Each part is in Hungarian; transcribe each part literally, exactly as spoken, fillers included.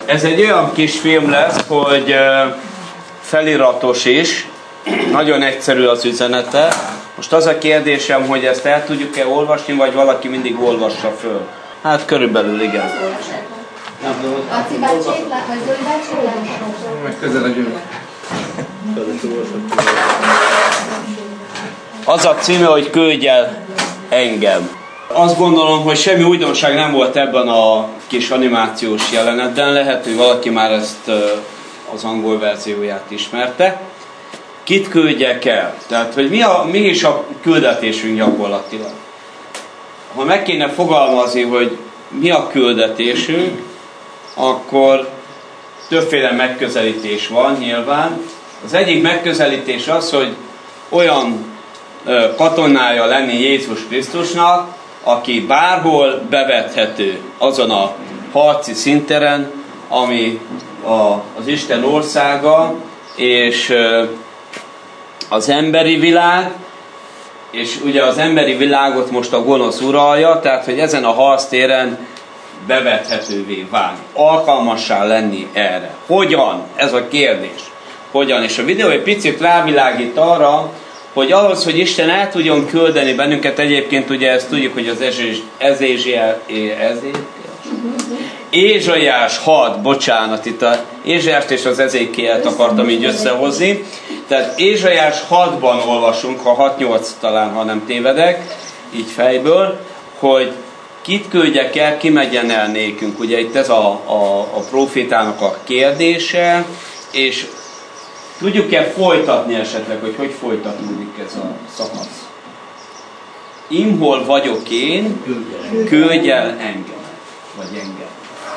Ez egy olyan kis film lesz, hogy feliratos is, nagyon egyszerű az üzenete. Most az a kérdésem, hogy ezt el tudjuk-e olvasni, vagy valaki mindig olvassa föl? Hát körülbelül igen. Laci bácsit, vagy Zoli bácsit? Meg közeledjünk. Az a címe, hogy Küldj el engem. Azt gondolom, hogy semmi újdonság nem volt ebben a kis animációs jelenetben. Lehet, hogy valaki már ezt az angol verzióját ismerte. Kit küldjek el? Tehát, hogy mi, a, mi is a küldetésünk gyakorlatilag? Ha meg kéne fogalmazni, hogy mi a küldetésünk, akkor többféle megközelítés van nyilván. Az egyik megközelítés az, hogy olyan katonája lenni Jézus Krisztusnak, aki bárhol bevethető azon a harci szinteren, ami a, az Isten országa, és az emberi világ, és ugye az emberi világot most a gonosz uralja, tehát hogy ezen a harctéren bevethetővé válni, alkalmassá lenni erre. Hogyan? Ez a kérdés. Hogyan? És a videó egy picit rávilágít arra, hogy ahhoz, hogy Isten el tudjon küldeni bennünket, egyébként ugye ezt tudjuk, hogy az Ézsaiás hat, bocsánat, itt az Ézsaiást és az Ezékielt akartam így összehozni. Tehát Ézsaiás hatban olvasunk, ha hat nyolc talán, ha nem tévedek, így fejből, hogy kit küldjek el, ki megyen el nékünk. Ugye itt ez a, a, a profétának a kérdése, és tudjuk-e folytatni esetleg, hogy hogy folytatódik ez a szakasz? Imhol vagyok én, küldj el engem, vagy engem.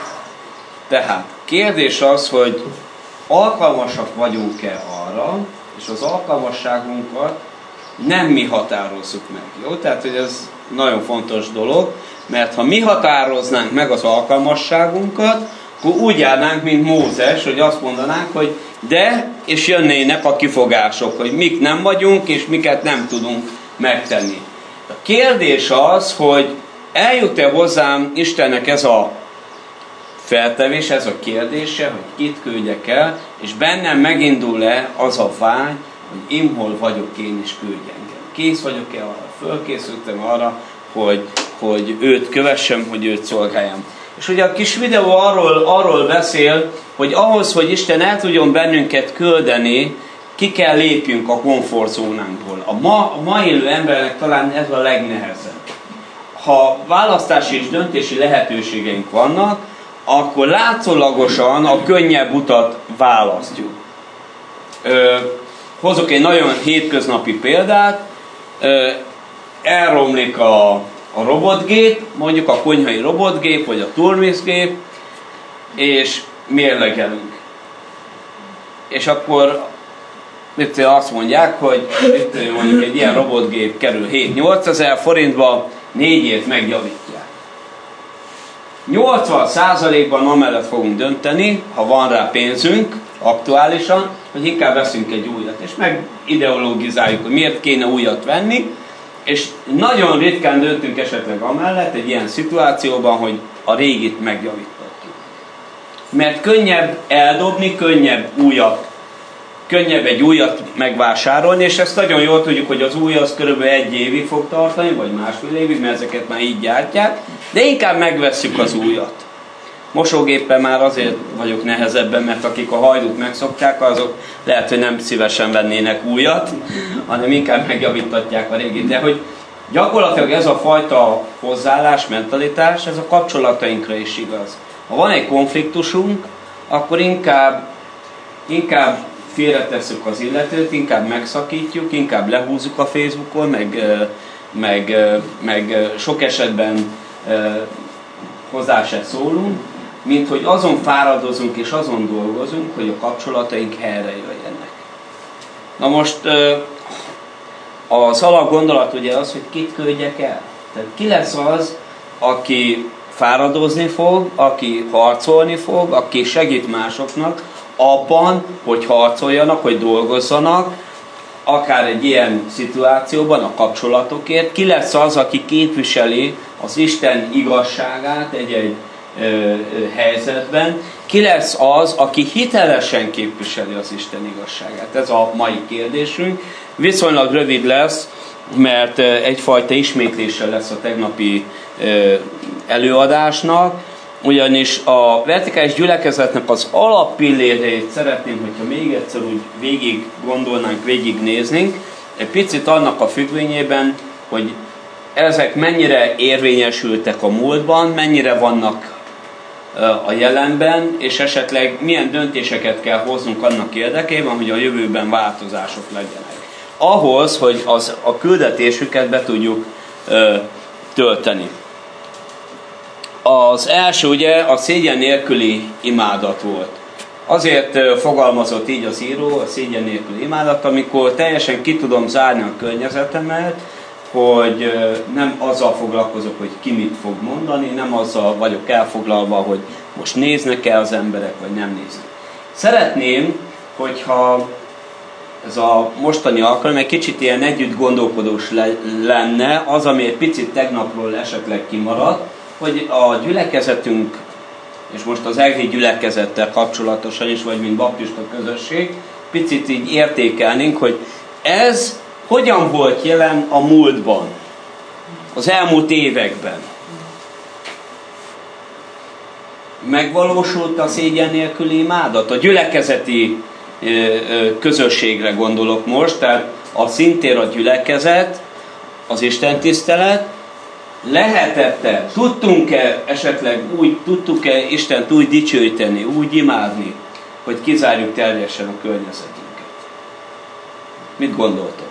Tehát kérdés az, hogy alkalmasak vagyunk-e arra, és az alkalmasságunkat nem mi határozzuk meg. Jó? Tehát, hogy ez nagyon fontos dolog, mert ha mi határoznánk meg az alkalmasságunkat, akkor úgy járnánk, mint Mózes, hogy azt mondanánk, hogy de, és jönnének a kifogások, hogy mik nem vagyunk, és miket nem tudunk megtenni. A kérdés az, hogy eljut-e hozzám Istennek ez a feltevés, ez a kérdése, hogy kit küldjek el, és bennem megindul-e az a vágy, hogy imhol vagyok én, és küldj engem. Kész vagyok-e arra? Fölkészültem arra, hogy, hogy őt kövessem, hogy őt szolgáljam. És ugye a kis videó arról, arról beszél, hogy ahhoz, hogy Isten el tudjon bennünket küldeni, ki kell lépjünk a komfortzónánkból. A ma, a ma élő embernek talán ez a legnehezebb. Ha választási és döntési lehetőségeink vannak, akkor látszólagosan a könnyebb utat választjuk. Ö, hozok egy nagyon hétköznapi példát. Ö, elromlik a, a robotgép, mondjuk a konyhai robotgép, vagy a turmiszgép, és mérlegelünk. És akkor itt azt mondják, hogy itt mondjuk egy ilyen robotgép kerül hét-nyolc ezer forintba, négyért megjavítják. nyolcvan százalékban amellett fogunk dönteni, ha van rá pénzünk aktuálisan, hogy inkább veszünk egy újat, és meg ideologizáljuk, hogy miért kéne újat venni, és nagyon ritkán döntünk esetleg amellett egy ilyen szituációban, hogy a régit megjavítatjuk. Mert könnyebb eldobni, könnyebb újat, könnyebb egy újat megvásárolni, és ezt nagyon jól tudjuk, hogy az új az körülbelül egy évig fog tartani, vagy másfél évig, mert ezeket már így gyártják, de inkább megvesszük az újat. Mosógéppel már azért vagyok nehezebben, mert akik a hajdút megszokták, azok lehet, hogy nem szívesen vennének újat, hanem inkább megjavítatják a régit. De hogy gyakorlatilag ez a fajta hozzáállás, mentalitás, ez a kapcsolatainkra is igaz. Ha van egy konfliktusunk, akkor inkább, inkább félretesszük az illetőt, inkább megszakítjuk, inkább lehúzzuk a Facebookon, meg, meg, meg sok esetben hozzá se szólunk, mint hogy azon fáradozunk és azon dolgozunk, hogy a kapcsolataink helyre jöjjenek. Na most az alapgondolat ugye az, hogy kit küldjek el. Tehát ki lesz az, aki fáradozni fog, aki harcolni fog, aki segít másoknak abban, hogy harcoljanak, hogy dolgozzanak, akár egy ilyen szituációban, a kapcsolatokért. Ki lesz az, aki képviseli az Isten igazságát egy-egy ö, ö, helyzetben, ki lesz az, aki hitelesen képviseli az Isten igazságát? Ez a mai kérdésünk. Viszonylag rövid lesz, mert egyfajta ismétlése lesz a tegnapi előadásnak, ugyanis a vertikális gyülekezetnek az alappilléreit szeretném, hogyha még egyszer úgy végig gondolnánk, végig néznénk, egy picit annak a függvényében, hogy ezek mennyire érvényesültek a múltban, mennyire vannak a jelenben, és esetleg milyen döntéseket kell hoznunk annak érdekében, hogy a jövőben változások legyenek. Ahhoz, hogy az, a küldetésüket be tudjuk ö, tölteni. Az első ugye a szégyen nélküli imádat volt. Azért ö, fogalmazott így az író, a szégyen nélküli imádat, amikor teljesen ki tudom zárni a környezetemet, hogy ö, nem azzal foglalkozok, hogy ki mit fog mondani, nem azzal vagyok elfoglalva, hogy most néznek-e az emberek, vagy nem néznek. Szeretném, hogyha ez a mostani alkalom egy kicsit ilyen együtt gondolkodós le, lenne, az, ami egy picit tegnapról esetleg kimaradt, hogy a gyülekezetünk, és most az egri gyülekezettel kapcsolatosan is, vagy mint baptista közösség, picit így értékelnénk, hogy ez hogyan volt jelen a múltban, az elmúlt években. Megvalósult a szégyen nélküli imádat, a gyülekezeti közösségre gondolok most, tehát a szintér a gyülekezet, az istentisztelet, lehetett-e, tudtunk-e esetleg úgy, tudtuk-e Istent úgy dicsőíteni, úgy imádni, hogy kizárjuk teljesen a környezetünket? Mit gondoltok?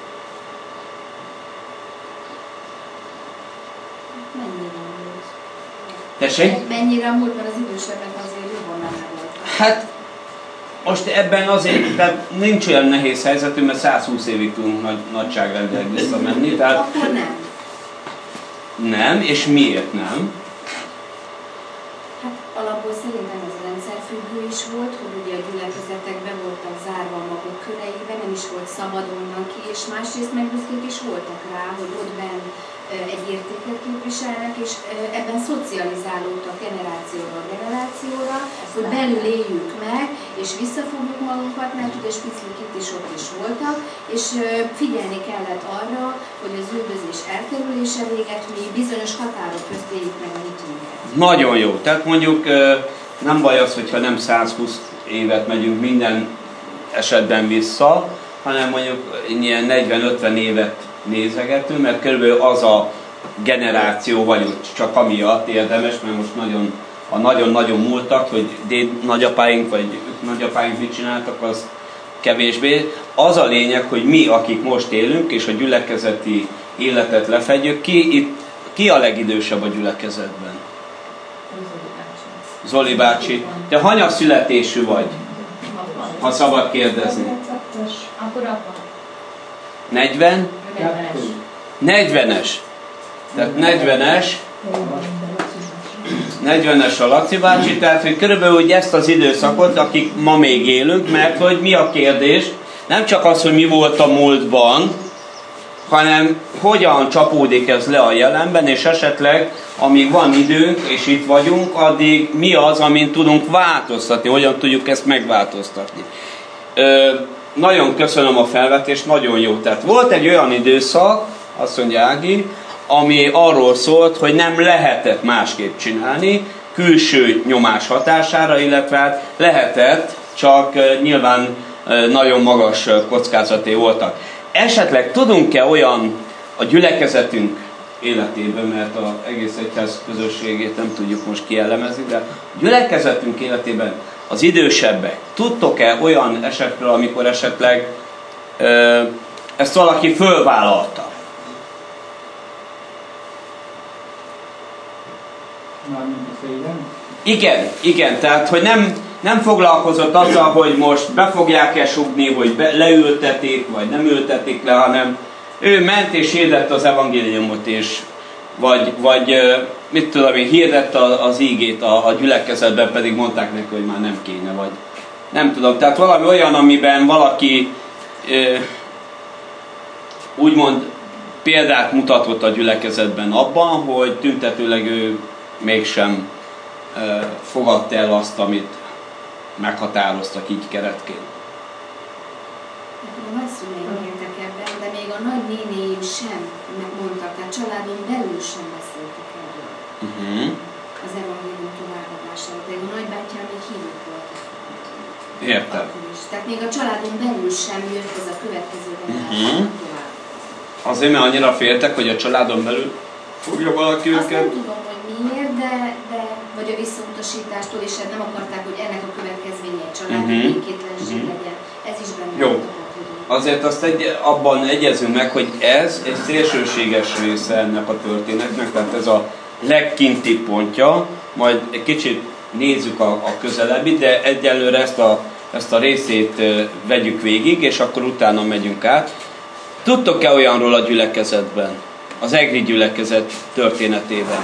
Mennyire múlt? Tessék? Mennyire a múltban az idősebbek azért jobban nem voltak? Hát most ebben azért, tehát nincs olyan nehéz helyzetünk, mert százhúsz évig tudunk nagy, nagyságrendileg visszamenni. Tehát akkor nem. Nem, és miért nem? Hát alapból szerintem ez rendszerfüggő is volt, hogy ugye a gyülekezetek be voltak zárva a maguk köreiben, nem is volt szabad onnan ki, és másrészt meg büszkék is voltak rá, hogy ott benn egy értéket képviselnek, és ebben szocializálódtak generációról generációra, hogy belül éljük meg, és visszafogjuk magunkat, mert ugye spiclik itt is ott is voltak, és figyelni kellett arra, hogy az üldözés elkerülése véget, mi bizonyos határok közt éljük meg a hitünket. Nagyon jó. Tehát mondjuk nem baj az, hogyha nem százhúsz évet megyünk minden esetben vissza, hanem mondjuk ilyen negyven-ötven évet nézegetünk, mert körülbelül az a generáció vagy csak amiatt érdemes, mert most nagyon, a nagyon-nagyon múltak, hogy déd nagyapáink vagy nagyapáink mit csináltak, az kevésbé. Az a lényeg, hogy mi, akik most élünk, és a gyülekezeti életet lefedjük, ki, itt, ki a legidősebb a gyülekezetben? Zoli bácsi. Te hanyas születésű vagy? Ha szabad kérdezni. Akkor apa. negyven? negyvenes. Tehát negyvenes. negyvenes a Laci bácsi, tehát hogy körülbelül úgy ezt az időszakot, akik ma még élünk, mert hogy mi a kérdés, nem csak az, hogy mi volt a múltban, hanem hogyan csapódik ez le a jelenben, és esetleg, amíg van időnk, és itt vagyunk, addig mi az, amin tudunk változtatni, hogyan tudjuk ezt megváltoztatni. Ö, nagyon köszönöm a felvetést, nagyon jó. Tehát volt egy olyan időszak, azt mondja Ági, ami arról szólt, hogy nem lehetett másképp csinálni, külső nyomás hatására, illetve hát lehetett, csak nyilván nagyon magas kockázaté voltak. Esetleg tudunk-e olyan a gyülekezetünk életében, mert az egész egyház közösségét nem tudjuk most kielemezni, de a gyülekezetünk életében az idősebbek, tudtok-e olyan esetről, amikor esetleg ö, ezt valaki fölvállalta? Igen, igen, tehát hogy nem, nem foglalkozott azzal, hogy most be fogják-e sugni, hogy be, leültetik, vagy nem ültetik le, hanem ő ment és hirdette az evangéliumot, és vagy, vagy mit tudom én, hirdette az ígét a, a gyülekezetben, pedig mondták neki, hogy már nem kéne, vagy nem tudom. Tehát valami olyan, amiben valaki úgymond példát mutatott a gyülekezetben abban, hogy tüntetőleg ő mégsem fogadta el azt, amit meghatároztak így keretként. A nagyszüleim éltek ebben, de még a nagynénéim sem mondtak, tehát családon belül sem beszéltek erről. Uh-huh. Az evangélium továbbadására, de a nagybátyám még hívók voltak. Értem. Tehát még a családon belül sem jött ez a következő generáció uh-huh. tovább. Azért, mert annyira féltek, hogy a családon belül fogja valaki Azt őket? nem tudom, hogy miért, de, de vagy a visszautasítástól, és nem akarták, hogy ennek a következménye egy családi uh-huh. békétlenség uh-huh. legyen. Ez is benne jó. volt. Azért azt egy, abban egyezünk meg, hogy ez egy szélsőséges része ennek a történetnek, tehát ez a legkinti pontja, majd egy kicsit nézzük a, a közelebbi, de egyelőre ezt a, ezt a részét vegyük végig, és akkor utána megyünk át. Tudtok-e olyanról a gyülekezetben, az egri gyülekezet történetében?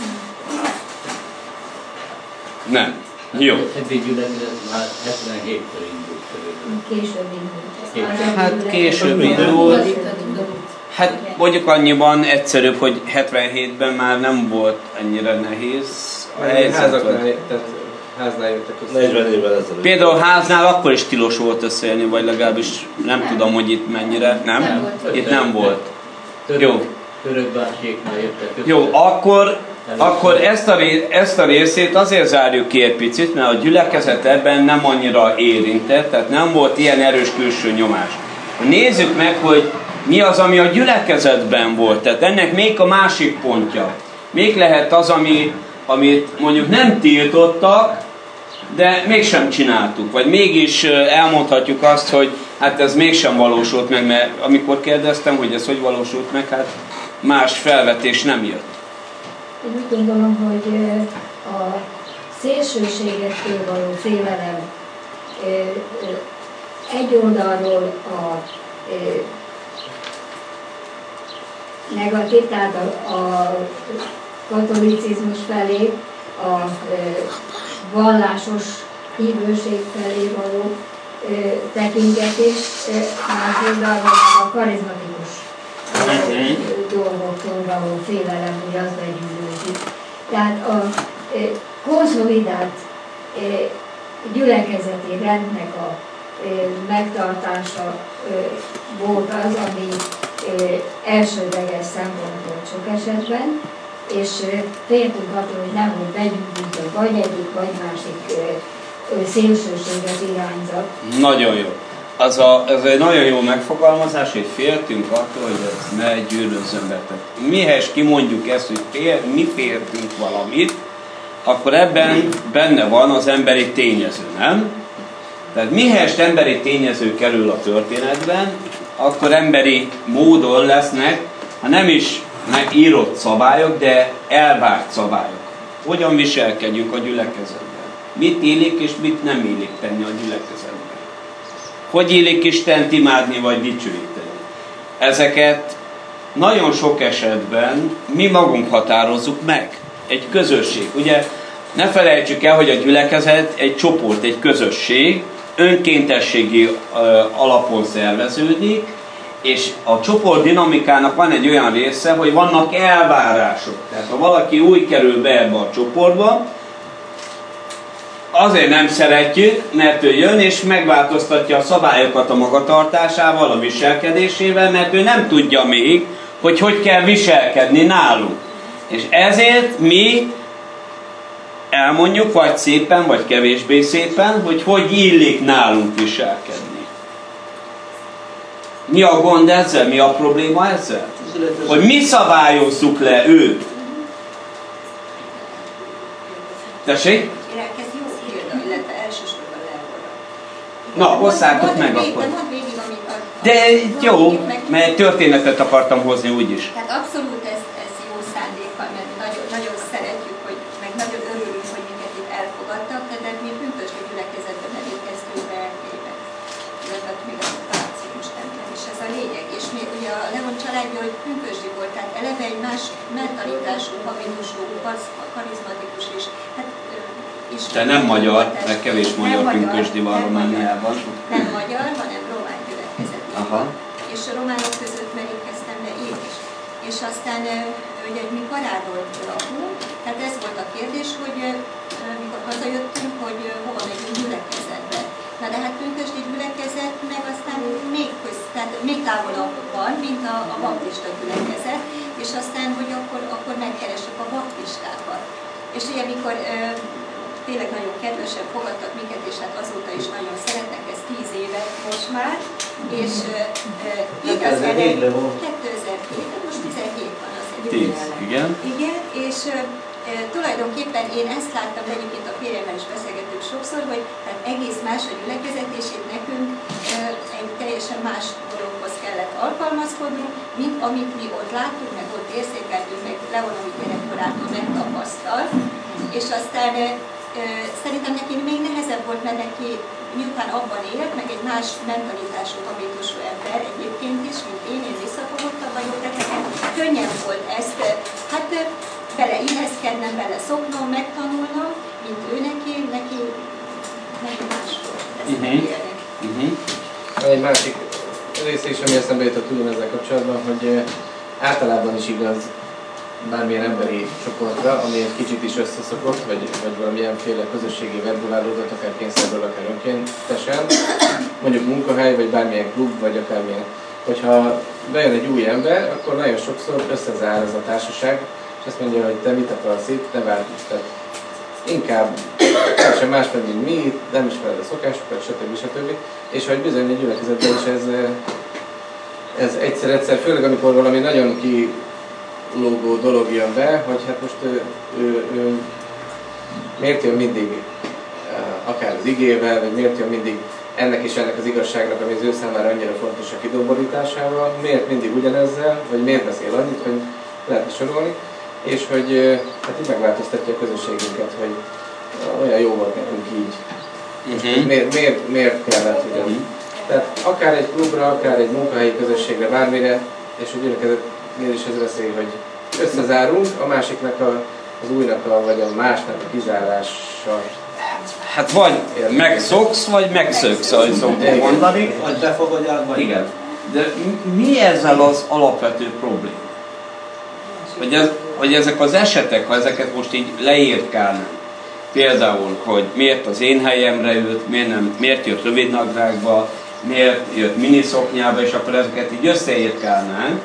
Nem. Jó. Az egri gyülekezet már hetvenhéttől indult körülbelül. Később indult. Hát később indult. Hát mondjuk annyiban egyszerűbb, hogy hetvenhétben már nem volt ennyire nehéz a helyzet. Háznál jöttek össze. negyven évvel ezelőtt. Például háznál akkor is tilos volt összeélni, vagy legalábbis nem, nem tudom, hogy itt mennyire. Nem? nem Itt nem volt. Török, Jó. Törökbácséknál jöttek össze. Jó, akkor, akkor ezt, a ré, ezt a részét azért zárjuk ki egy picit, mert a gyülekezet ebben nem annyira érintett, tehát nem volt ilyen erős külső nyomás. Nézzük meg, hogy mi az, ami a gyülekezetben volt. Tehát ennek még a másik pontja. Még lehet az, ami, amit mondjuk nem tiltottak, de mégsem csináltuk. Vagy mégis elmondhatjuk azt, hogy hát ez mégsem valósult meg, mert amikor kérdeztem, hogy ez hogy valósult meg, hát más felvetés nem jött. Én úgy gondolom, hogy a szélsőségektől való félelem egy oldalról a negatív, tehát a, a katolicizmus felé, a vallásos hívőség felé való tekintetés, más oldalról a karizmatikus dolgoktól való félelem, hogy az begyűlözik. Tehát a konszolidált gyülekezeti rendnek a megtartása volt az, ami elsődleges szempont volt sok esetben, és féltünk attól, hogy nehogy begyűjtünk vagy egyik, vagy másik szélsőséges irányzat. Nagyon jó. Az a, ez egy nagyon jó megfogalmazás, hogy féltünk attól, hogy ez ne gyűlözzön be. Mihez kimondjuk ezt, hogy fél, mi féltünk valamit, akkor ebben benne van az emberi tényező, nem? Tehát mihez emberi tényező kerül a történetben, akkor emberi módon lesznek, ha nem is írott szabályok, de elvárt szabályok. Hogyan viselkedjünk a gyülekezetben? Mit illik és mit nem illik tenni a gyülekezetben? Hogy illik Istent imádni vagy dicsőíteni? Ezeket nagyon sok esetben mi magunk határozzuk meg. Egy közösség. Ugye ne felejtsük el, hogy a gyülekezet egy csoport, egy közösség, önkéntességi alapon szerveződik, és a csoport dinamikának van egy olyan része, hogy vannak elvárások. Tehát ha valaki új kerül be ebbe a csoportba, azért nem szeretjük, mert ő jön és megváltoztatja a szabályokat a magatartásával, a viselkedésével, mert ő nem tudja még, hogy hogy kell viselkedni nálunk. És ezért mi elmondjuk, vagy szépen, vagy kevésbé szépen, hogy hogy illik nálunk viselkedni. Mi a gond ezzel? Mi a probléma ezzel? Hogy mi szabályozzuk le őt. Tessék? Ez jó példa, illetve elsősorban Leóra. Na, hosszátok meg akkor. De jó, mert történetet akartam hozni úgyis. Tehát abszolút ez, ez jó szándékkal, mert nagyon, nagyon szeretjük, hogy, meg nagyon örülünk, hogy minket itt elfogadtak, de mi pünkösdi gyülekezetben elérkeztünk be Erdélybe. Illetve még a Pácius templom, és ez a lényeg. És mi ugye a Leon családja, hogy pünkösdi volt, tehát eleve egy más mentalitású, habitusú, karizmatikus és hát de nem magyar, mert kevés magyar pünkösdi van Romániában. Nem magyar, hanem román gyülekezet. És a románok között merítkeztem be én is. És aztán, ugye mi Karádon lakunk, tehát ez volt a kérdés, hogy mikor hazajöttünk, hogy hova megyünk gyülekezetbe. Na de hát pünkösdi gyülekezet meg aztán még, köz, tehát még távolabb van, mint a, a baptista gyülekezet, és aztán, hogy akkor, akkor megkeressük a baptistákat. És ugye mikor ö, tényleg nagyon kedvesen fogadtak minket, és hát azóta is nagyon szeretnek, ez tíz éve most már, és ö, így az kétezer-hét, most tizenhét van az tíz, igen. Igen, és ö, tulajdonképpen én ezt láttam, de egyébként a férjemmel is beszélgetünk sokszor, hogy hát egész más a gyülekezet, és itt nekünk egy teljesen más dologhoz kellett alkalmazkodnunk, mint amit mi ott láttuk, meg ott érzékeltünk, meg Leon, amit gyerekkorától megtapasztalt. És aztán szerintem neki még nehezebb volt, mert neki miután abban élt, meg egy más mentalitású, habitusú ember egyébként is, mint én, én visszafogottabb vagyok, de nekem könnyebb volt ezt, hát bele illeszkednem, bele szoknom, megtanulnom, mint ő neki, neki nagyon más volt ezt megélni. Uh-huh. Egy másik része is, ami eszembe jutott ugyanezzel kapcsolatban, hogy általában is igaz bármilyen emberi csoportra, ami egy kicsit is összeszokott, vagy, vagy valamilyenféle közösségi verbulálódott, akár kényszerből, akár önkéntesen, mondjuk munkahely, vagy bármilyen klub, vagy akármilyen. Hogyha bejön egy új ember, akkor nagyon sokszor összezár ez a társaság, és azt mondja, hogy te mit akarsz itt, ne változtat. Inkább teljesen más, mint mi, nem ismered a szokásokat, stb. stb. És hogy bizony egy gyülekezetben is ez, ez egyszer-egyszer, főleg amikor valami nagyon kilógó dolog jön be, hogy hát most ő, ő, ő miért jön mindig akár az igével, vagy miért jön mindig ennek és ennek az igazságnak, ami az ő számára annyira fontos a kidomborításával, miért mindig ugyanezzel, vagy miért beszél annyit, hogy lehetne sorolni, és hogy hát így megváltoztatja a közösségünket, hogy olyan jó volt nekünk így. Uh-huh. Miért, miért, miért kellett ugyan? Uh-huh. Tehát akár egy klubra, akár egy munkahelyi közösségre, bármire, és a gyülekezetnél is ez veszély, hogy összezárunk, a másiknak, a, az újnak, a, vagy a másnak a kizárása. Hát vagy megszoksz, vagy megszöksz, ahogy szoktuk mondani. Vagy befogadják, vagy... Igen. De mi ezzel az alapvető probléma? Hogy, ez, hogy ezek az esetek, ha ezeket most így leírkálnánk, például, hogy miért az én helyemre jött, miért, nem, miért jött rövidnadrágba, miért jött miniszoknyába, és akkor ezeket így összeírkálnánk,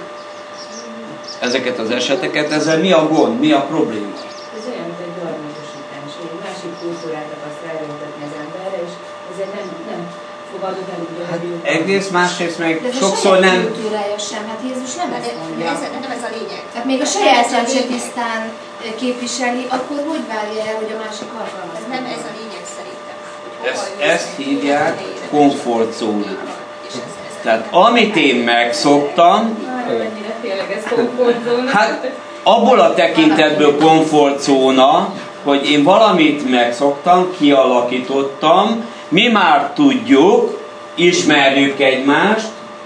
ezeket az eseteket, ezzel mi a gond, mi a probléma? Ez olyan, mint egy gyarmatosítás, egy másik kultúrát akarsz elrontatni az emberre, és ezért nem, nem fogadod el, hogy hát egész, másrészt meg de sokszor nem... De kultúrája sem, hát Jézus nem ezt mondja. Ez, nem ez a lényeg. Tehát még a sajátját se tisztán képviseli, akkor hogy várja el, hogy a másik alkalmaz? Ez nem ez a lényeg szerintem. Ezt, ezt hívják komfortzónának. Tehát amit én megszoktam, mennyire tényleg ez komfortzóna? Hát abból a tekintetből komfortzóna, hogy én valamit megszoktam, kialakítottam, mi már tudjuk, ismerjük egymást,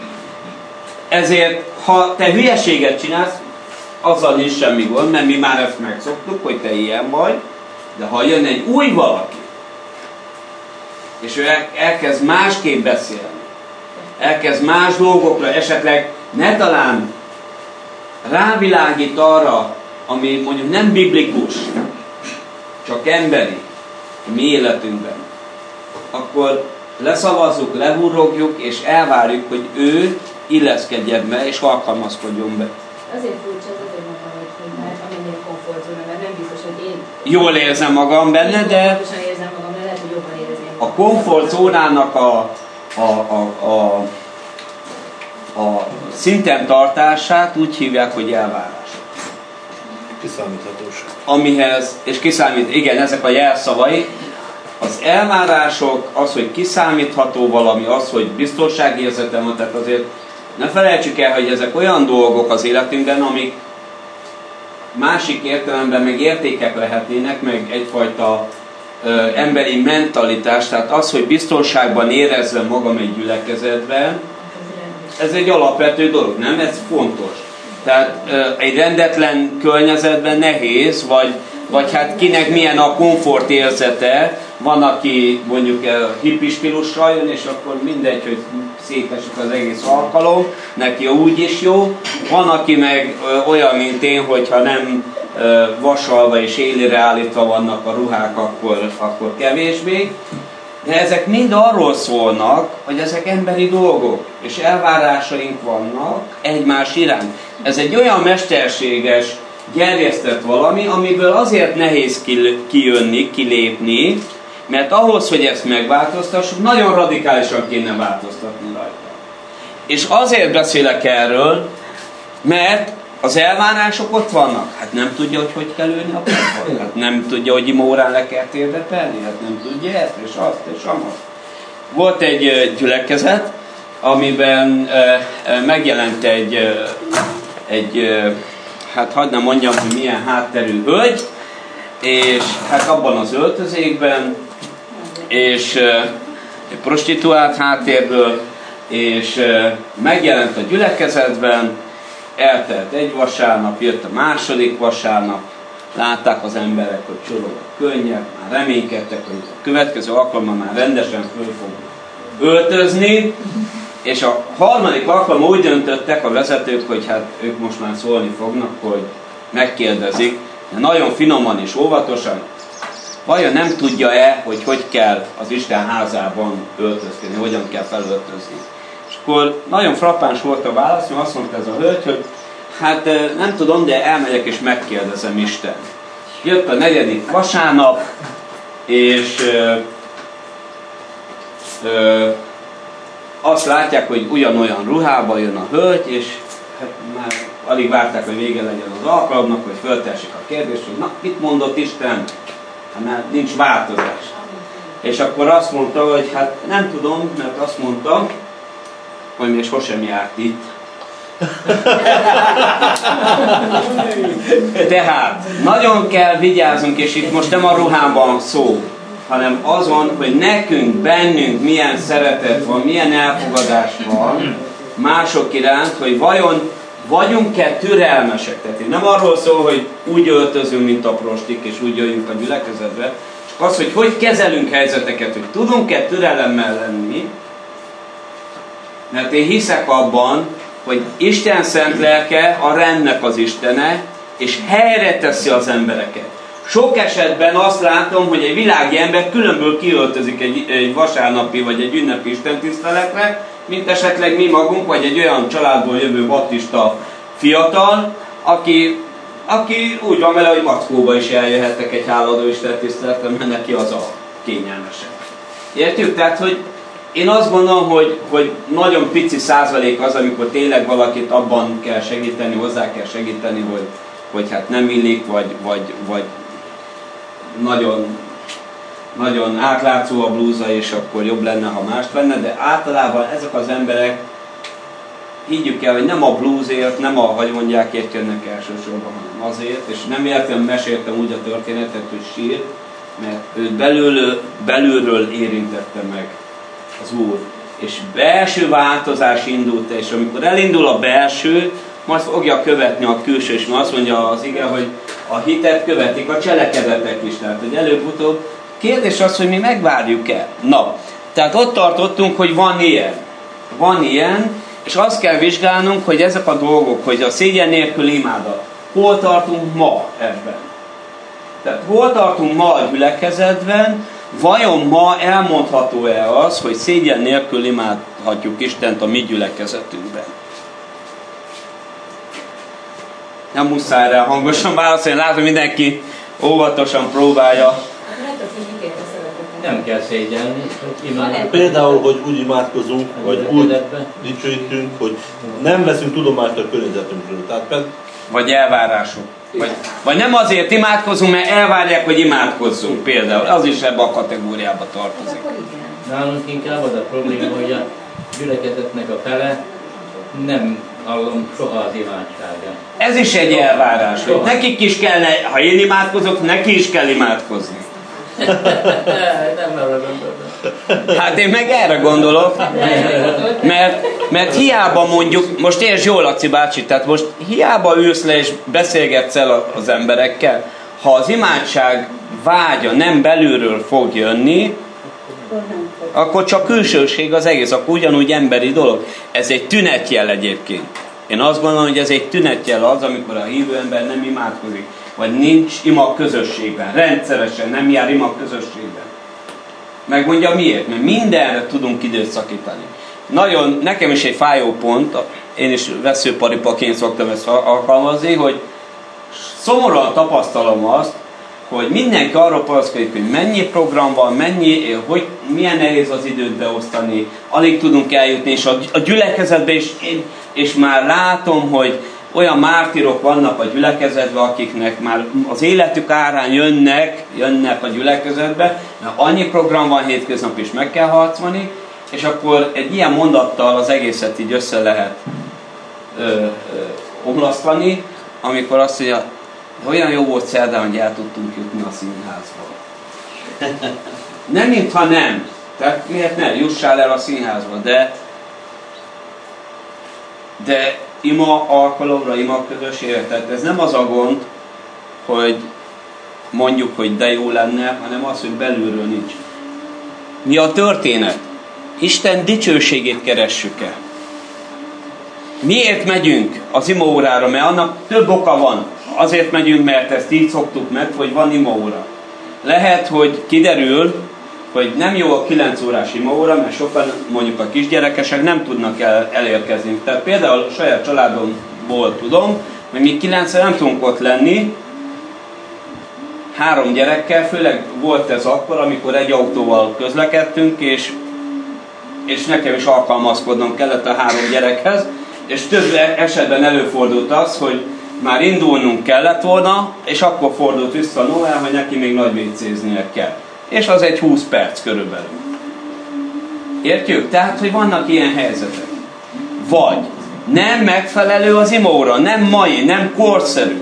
ezért ha te hülyeséget csinálsz, azzal nincs semmi gond, mert mi már ezt megszoktuk, hogy te ilyen vagy, de ha jön egy új valaki, és ő elkezd másképp beszélni, elkezd más dolgokra, esetleg ne talán rávilágít arra, ami mondjuk nem biblikus, csak emberi, a mi életünkben, akkor leszavazzuk, lehurrogjuk, és elvárjuk, hogy ő illeszkedjen be, és alkalmazkodjon be. Azért furcsa az, hogy mondom, hogy már amennyire komfortzóna, mert nem biztos, hogy én... Jól érzem magam benne, de... Pontosan érzem magam, de lehet, hogy jobban érezném. A komfortzónának a, a, a, a, a szinten tartását úgy hívják, hogy elvárás. Kiszámíthatóság. Amihez, és kiszámít, igen, ezek a jelszavai, az elvárások, az, hogy kiszámítható valami, az, hogy biztonságérzetem van, tehát azért ne felejtsük el, hogy ezek olyan dolgok az életünkben, amik másik értelemben meg értékek lehetnének, meg egyfajta ö, emberi mentalitás, tehát az, hogy biztonságban érezzem magam egy gyülekezetben, ez egy alapvető dolog, nem? Ez fontos. Tehát ö, egy rendetlen környezetben nehéz, vagy, vagy hát kinek milyen a komfort érzete, van, aki mondjuk hippi stílusra jön, és akkor mindegy, hogy szétesik az egész alkalom, neki úgy is jó. Van, aki meg ö, olyan, mint én, hogyha nem ö, vasalva és élire állítva vannak a ruhák, akkor, akkor kevésbé. De ezek mind arról szólnak, hogy ezek emberi dolgok, és elvárásaink vannak egymás iránt. Ez egy olyan mesterséges, gerjesztett valami, amiből azért nehéz kijönni, kilépni, mert ahhoz, hogy ezt megváltoztassuk, nagyon radikálisan kéne változtatni rajta. És azért beszélek erről, mert az elvárások ott vannak. Hát nem tudja, hogy hogy kell ülni a padban. Hát nem tudja, hogy ima órán le kell térdepelni. Hát nem tudja ezt, és azt, és amazt. Volt egy gyülekezet, amiben megjelent egy, egy hát hagyd nem mondjam, hogy milyen hátterű hölgy, és hát abban az öltözékben, és egy prostituált háttérből, és megjelent a gyülekezetben, eltelt egy vasárnap, jött a második vasárnap, látták az emberek, hogy csorog a könnyek, már reménykedtek, hogy a következő alkalommal már rendesen föl fog öltözni, és a harmadik alkalommal úgy döntöttek a vezetők, hogy hát ők most már szólni fognak, hogy megkérdezik, de nagyon finoman és óvatosan, vajon nem tudja-e, hogy hogy kell az Isten házában öltözni, hogyan kell felöltözni. És akkor nagyon frappáns volt a válasz, mert azt mondta ez a hölgy, hogy hát nem tudom, de elmegyek és megkérdezem Isten. Jött a negyedik vasárnap, és ö, ö, azt látják, hogy ugyanolyan ruhában jön a hölgy, és hát már alig várták, hogy vége legyen az alkalomnak, hogy föltessék a kérdést, hogy na, mit mondott Isten? Hát már nincs változás. És akkor azt mondta, hogy hát nem tudom, mert azt mondta, hogy még sosem járt itt. Tehát nagyon kell vigyázzunk, és itt most nem a ruhában szó, hanem azon, hogy nekünk, bennünk milyen szeretet van, milyen elfogadás van mások iránt, hogy vajon vagyunk-e türelmesek. Tehát nem arról szól, hogy úgy öltözünk, mint a prostik, és úgy jöjjünk a gyülekezetbe, csak az, hogy hogy kezelünk helyzeteket, hogy tudunk-e türelemmel lenni, mert én hiszek abban, hogy Isten szent lelke a rendnek az istene, és helyre teszi az embereket. Sok esetben azt látom, hogy egy világi ember különből kiöltözik egy, egy vasárnapi vagy egy ünnepi istentiszteletre, mint esetleg mi magunk, vagy egy olyan családból jövő baptista fiatal, aki, aki úgy van vele, hogy mackóba is eljöhettek egy háladó istentiszteletre, mert neki az a kényelmesebb. Értjük? Tehát, hogy én azt gondolom, hogy, hogy nagyon pici százalék az, amikor tényleg valakit abban kell segíteni, hozzá kell segíteni, hogy, hogy hát nem illik, vagy, vagy, vagy nagyon, nagyon átlátszó a blúza, és akkor jobb lenne, ha mást venne, de általában ezek az emberek, higgyük el, hogy nem a blúzért, nem a, hogy mondják, ért jönnek elsősorban, hanem azért, és nem értem, meséltem úgy a történetet, hogy sír, mert őt belül, belülről érintette meg az Úr. És belső változás indult, és amikor elindul a belső, majd fogja követni a külső, és azt mondja az ige, hogy a hitet követik a cselekedetek is. Tehát, hogy előbb-utóbb kérdés az, hogy mi megvárjuk-e. Na, tehát ott tartottunk, hogy van ilyen. Van ilyen, és azt kell vizsgálnunk, hogy ezek a dolgok, hogy a szégyen nélkül imádat, hol tartunk ma ebben. Tehát hol tartunk ma a gyülekezetben, vajon ma elmondható-e az, hogy szégyen nélkül imádhatjuk Istent a mi gyülekezetünkben? Nem muszáj rá hangosan válaszolni, látom, mindenki óvatosan próbálja. Nem kell szégyelni, imádni. Például, hogy úgy imádkozunk, vagy úgy dicsőítünk, hogy nem veszünk tudomást a környezetünkről. Tehát vagy elvárások. Vagy, vagy nem azért imádkozunk, mert elvárják, hogy imádkozzunk például. Az is ebbe a kategóriába tartozik. Nálunk inkább az a probléma, hogy a gyülekezetnek a fele nem hallom soha az imádságát. Ez is egy elvárás, hogy nekik is kell, ha én imádkozok, neki is kell imádkozni. Nem arra gondolom. Hát én meg erre gondolok, mert, mert hiába mondjuk, most értsd jól, Laci bácsi, tehát most hiába ülsz le és beszélgetsz el az emberekkel, ha az imádság vágya nem belülről fog jönni, Akkor csak külsőség az egész, akkor ugyanúgy emberi dolog. Ez egy tünetjel egyébként. Én azt gondolom, hogy ez egy tünetjel az, amikor a hívő ember nem imádkozik, vagy nincs ima közösségben, rendszeresen nem jár ima közösségben. Megmondja miért? Mert mindenre tudunk időt szakítani. Nagyon, nekem is egy fájó pont, én is veszőparipaként szoktam ezt alkalmazni, hogy szomorúan tapasztalom azt, hogy mindenki arról panaszkodik, hogy mennyi program van, mennyi, hogy milyen nehéz az időt beosztani, alig tudunk eljutni, és a, a gyülekezetbe is, én, és már látom, hogy olyan mártírok vannak a gyülekezetben, akiknek már az életük árán jönnek, jönnek a gyülekezetbe, mert annyi program van hétköznap is meg kell harcolni, és akkor egy ilyen mondattal az egészet így össze lehet ö, ö, omlasztani, amikor azt mondja, olyan jó volt szerdán, hogy el tudtunk jutni a színházba. Nem, mintha nem. Tehát miért ne? Jussál el a színházba, de de ima alkalomra, ima közösségre. Tehát ez nem az a gond, hogy mondjuk, hogy de jó lenne, hanem az, hogy belülről nincs. Mi a történet? Isten dicsőségét keressük el. Miért megyünk az imaórára? Mert annak több oka van. Azért megyünk, mert ezt így szoktuk meg, hogy van imaóra. Lehet, hogy kiderül, hogy nem jó a kilenc órás imaóra, mert sokan, mondjuk a kisgyerekesek nem tudnak el, elérkezni. Tehát például a saját családomból tudom, hogy mi kilencre nem tudunk ott lenni, három gyerekkel, főleg volt ez akkor, amikor egy autóval közlekedtünk, és, és nekem is alkalmazkodnom kellett a három gyerekhez, és több esetben előfordult az, hogy már indulnunk kellett volna, és akkor fordult vissza Noel, hogy neki még nagy vécéznie kell. És az egy húsz perc körülbelül. Értjük? Tehát, hogy vannak ilyen helyzetek. Vagy nem megfelelő az imaóra, nem mai, nem korszerű.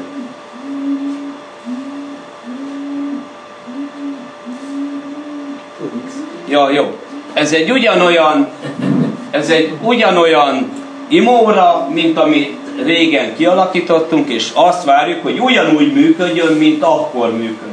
Ja, jó. Ez egy ugyanolyan, ez egy ugyanolyan imóra, mint amit régen kialakítottunk, és azt várjuk, hogy ugyanúgy működjön, mint akkor működött.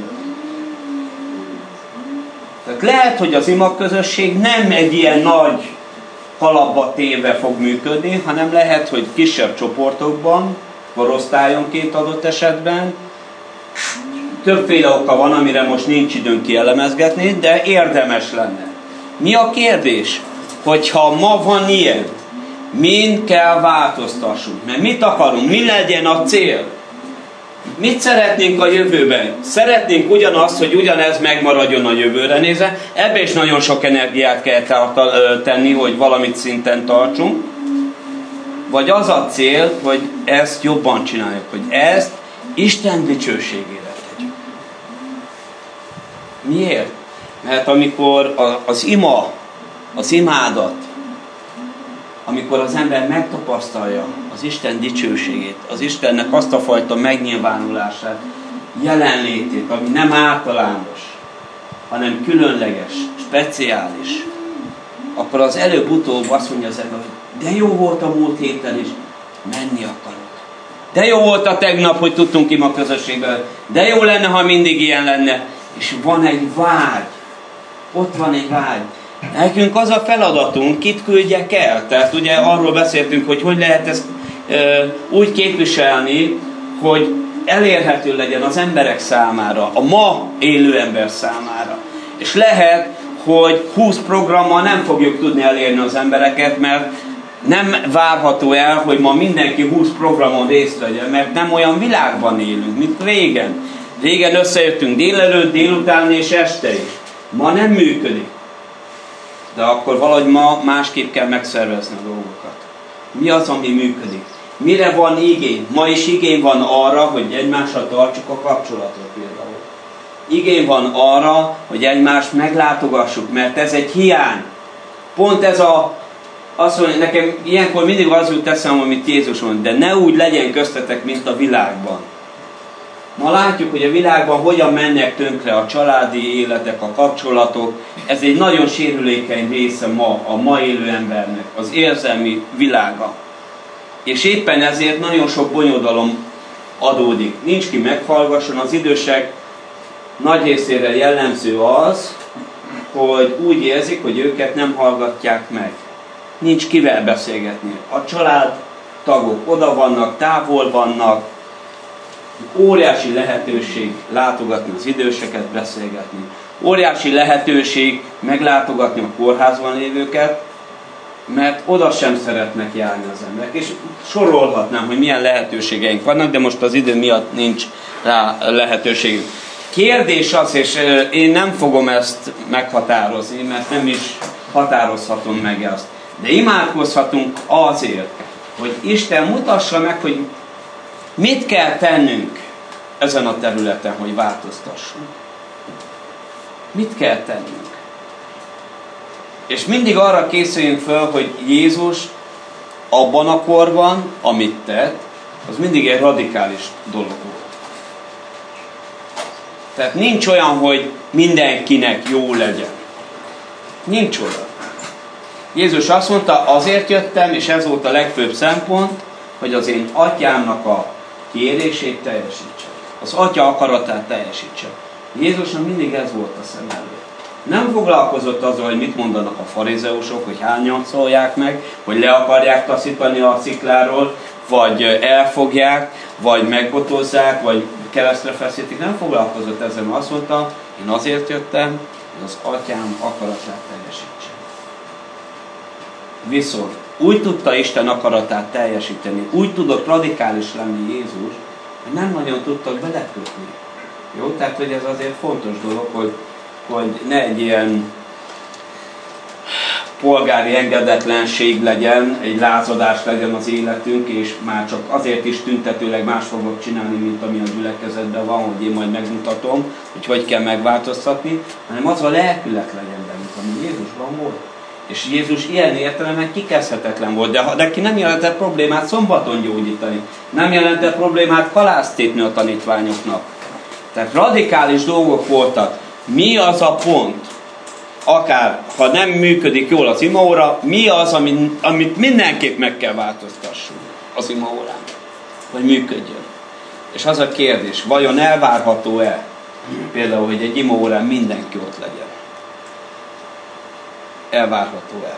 Tehát lehet, hogy az imaközösség nem egy ilyen nagy kalapba téve fog működni, hanem lehet, hogy kisebb csoportokban, korosztályonként adott esetben. Többféle oka van, amire most nincs időnk kielemezgetni, de érdemes lenne. Mi a kérdés? Hogyha ma van ilyen, mind kell változtassunk? Mert mit akarunk? Mi legyen a cél? Mit szeretnénk a jövőben? Szeretnénk ugyanazt, hogy ugyanez megmaradjon a jövőre nézve. Ebbe is nagyon sok energiát kell tenni, hogy valamit szinten tartsunk. Vagy az a cél, hogy ezt jobban csináljuk, hogy ezt Isten dicsőségére tegyük. Miért? Mert amikor az ima, az imádat, amikor az ember megtapasztalja az Isten dicsőségét, az Istennek azt a fajta megnyilvánulását, jelenlétét, ami nem általános, hanem különleges, speciális, akkor az előbb-utóbb azt mondja az ember, hogy de jó volt a múlt héten is, menni akarok. De jó volt a tegnap, hogy tudtunk ima közösségben, de jó lenne, ha mindig ilyen lenne. És van egy vágy, ott van egy vágy. Nekünk az a feladatunk, kit küldjek el. Tehát ugye arról beszéltünk, hogy hogy lehet ezt e, úgy képviselni, hogy elérhető legyen az emberek számára, a ma élő ember számára. És lehet, hogy húsz programmal nem fogjuk tudni elérni az embereket, mert nem várható el, hogy ma mindenki húsz programon részt vegyen, mert nem olyan világban élünk, mint régen. Régen összejöttünk délelőtt, délután és este is. Ma nem működik. De akkor valahogy ma másképp kell megszervezni a dolgokat. Mi az, ami működik? Mire van igény? Ma is igény van arra, hogy egymással tartsuk a kapcsolatot például. Igény van arra, hogy egymást meglátogassuk, mert ez egy hiány. Pont ez a, azt mondja, nekem ilyenkor mindig az jut eszembe, amit Jézus mond, de ne úgy legyen köztetek, mint a világban. Ma látjuk, hogy a világban hogyan mennek tönkre a családi életek, a kapcsolatok. Ez egy nagyon sérülékeny része ma, a ma élő embernek, az érzelmi világa. És éppen ezért nagyon sok bonyodalom adódik. Nincs ki meghallgasson, az idősek nagy részére jellemző az, hogy úgy érzik, hogy őket nem hallgatják meg. Nincs kivel beszélgetni. A családtagok oda vannak, távol vannak. Óriási lehetőség látogatni az időseket, beszélgetni. Óriási lehetőség meglátogatni a kórházban lévőket, mert oda sem szeretnek járni az emberek. És sorolhatnám, hogy milyen lehetőségeink vannak, de most az idő miatt nincs rá lehetőségünk. Kérdés az, és én nem fogom ezt meghatározni, mert nem is határozhatom meg ezt. De imádkozhatunk azért, hogy Isten mutassa meg, hogy mit kell tennünk ezen a területen, hogy változtassunk. Mit kell tennünk? És mindig arra készüljünk fel, hogy Jézus abban a korban, amit tett, az mindig egy radikális dolog volt. Tehát nincs olyan, hogy mindenkinek jó legyen. Nincs olyan. Jézus azt mondta, azért jöttem, és ez volt a legfőbb szempont, hogy az én atyámnak a kérését teljesítse. Az atya akaratát teljesítse. Jézusnak mindig ez volt a szem előtt. Nem foglalkozott azzal, hogy mit mondanak a farizeusok, hogy hányan szólják meg, hogy le akarják taszítani a szikláról, vagy elfogják, vagy megbotozzák, vagy keresztre feszítik. Nem foglalkozott ezzel, mert azt mondta, én azért jöttem, hogy az atyám akaratát teljesítse. Viszont úgy tudta Isten akaratát teljesíteni, úgy tudott radikális lenni Jézus, hogy nem nagyon tudtak belekötni. Jó? Tehát, hogy ez azért fontos dolog, hogy, hogy ne egy ilyen polgári engedetlenség legyen, egy lázadás legyen az életünk, és már csak azért is tüntetőleg más fogok csinálni, mint ami a gyülekezetben van, hogy én majd megmutatom, hogy hogy kell megváltoztatni, hanem az a lelkület legyen bennük, ami Jézusban volt. És Jézus ilyen értelemben kikezdhetetlen volt, de neki nem jelentett problémát szombaton gyógyítani, nem jelentett problémát kalászt tépni a tanítványoknak. Tehát radikális dolgok voltak. Mi az a pont, akár ha nem működik jól az imaóra, mi az, amit, amit mindenképp meg kell változtassunk az imaórán, hogy működjön. És az a kérdés, vajon elvárható-e például, hogy egy imaórán mindenki ott legyen? Elvárható-e?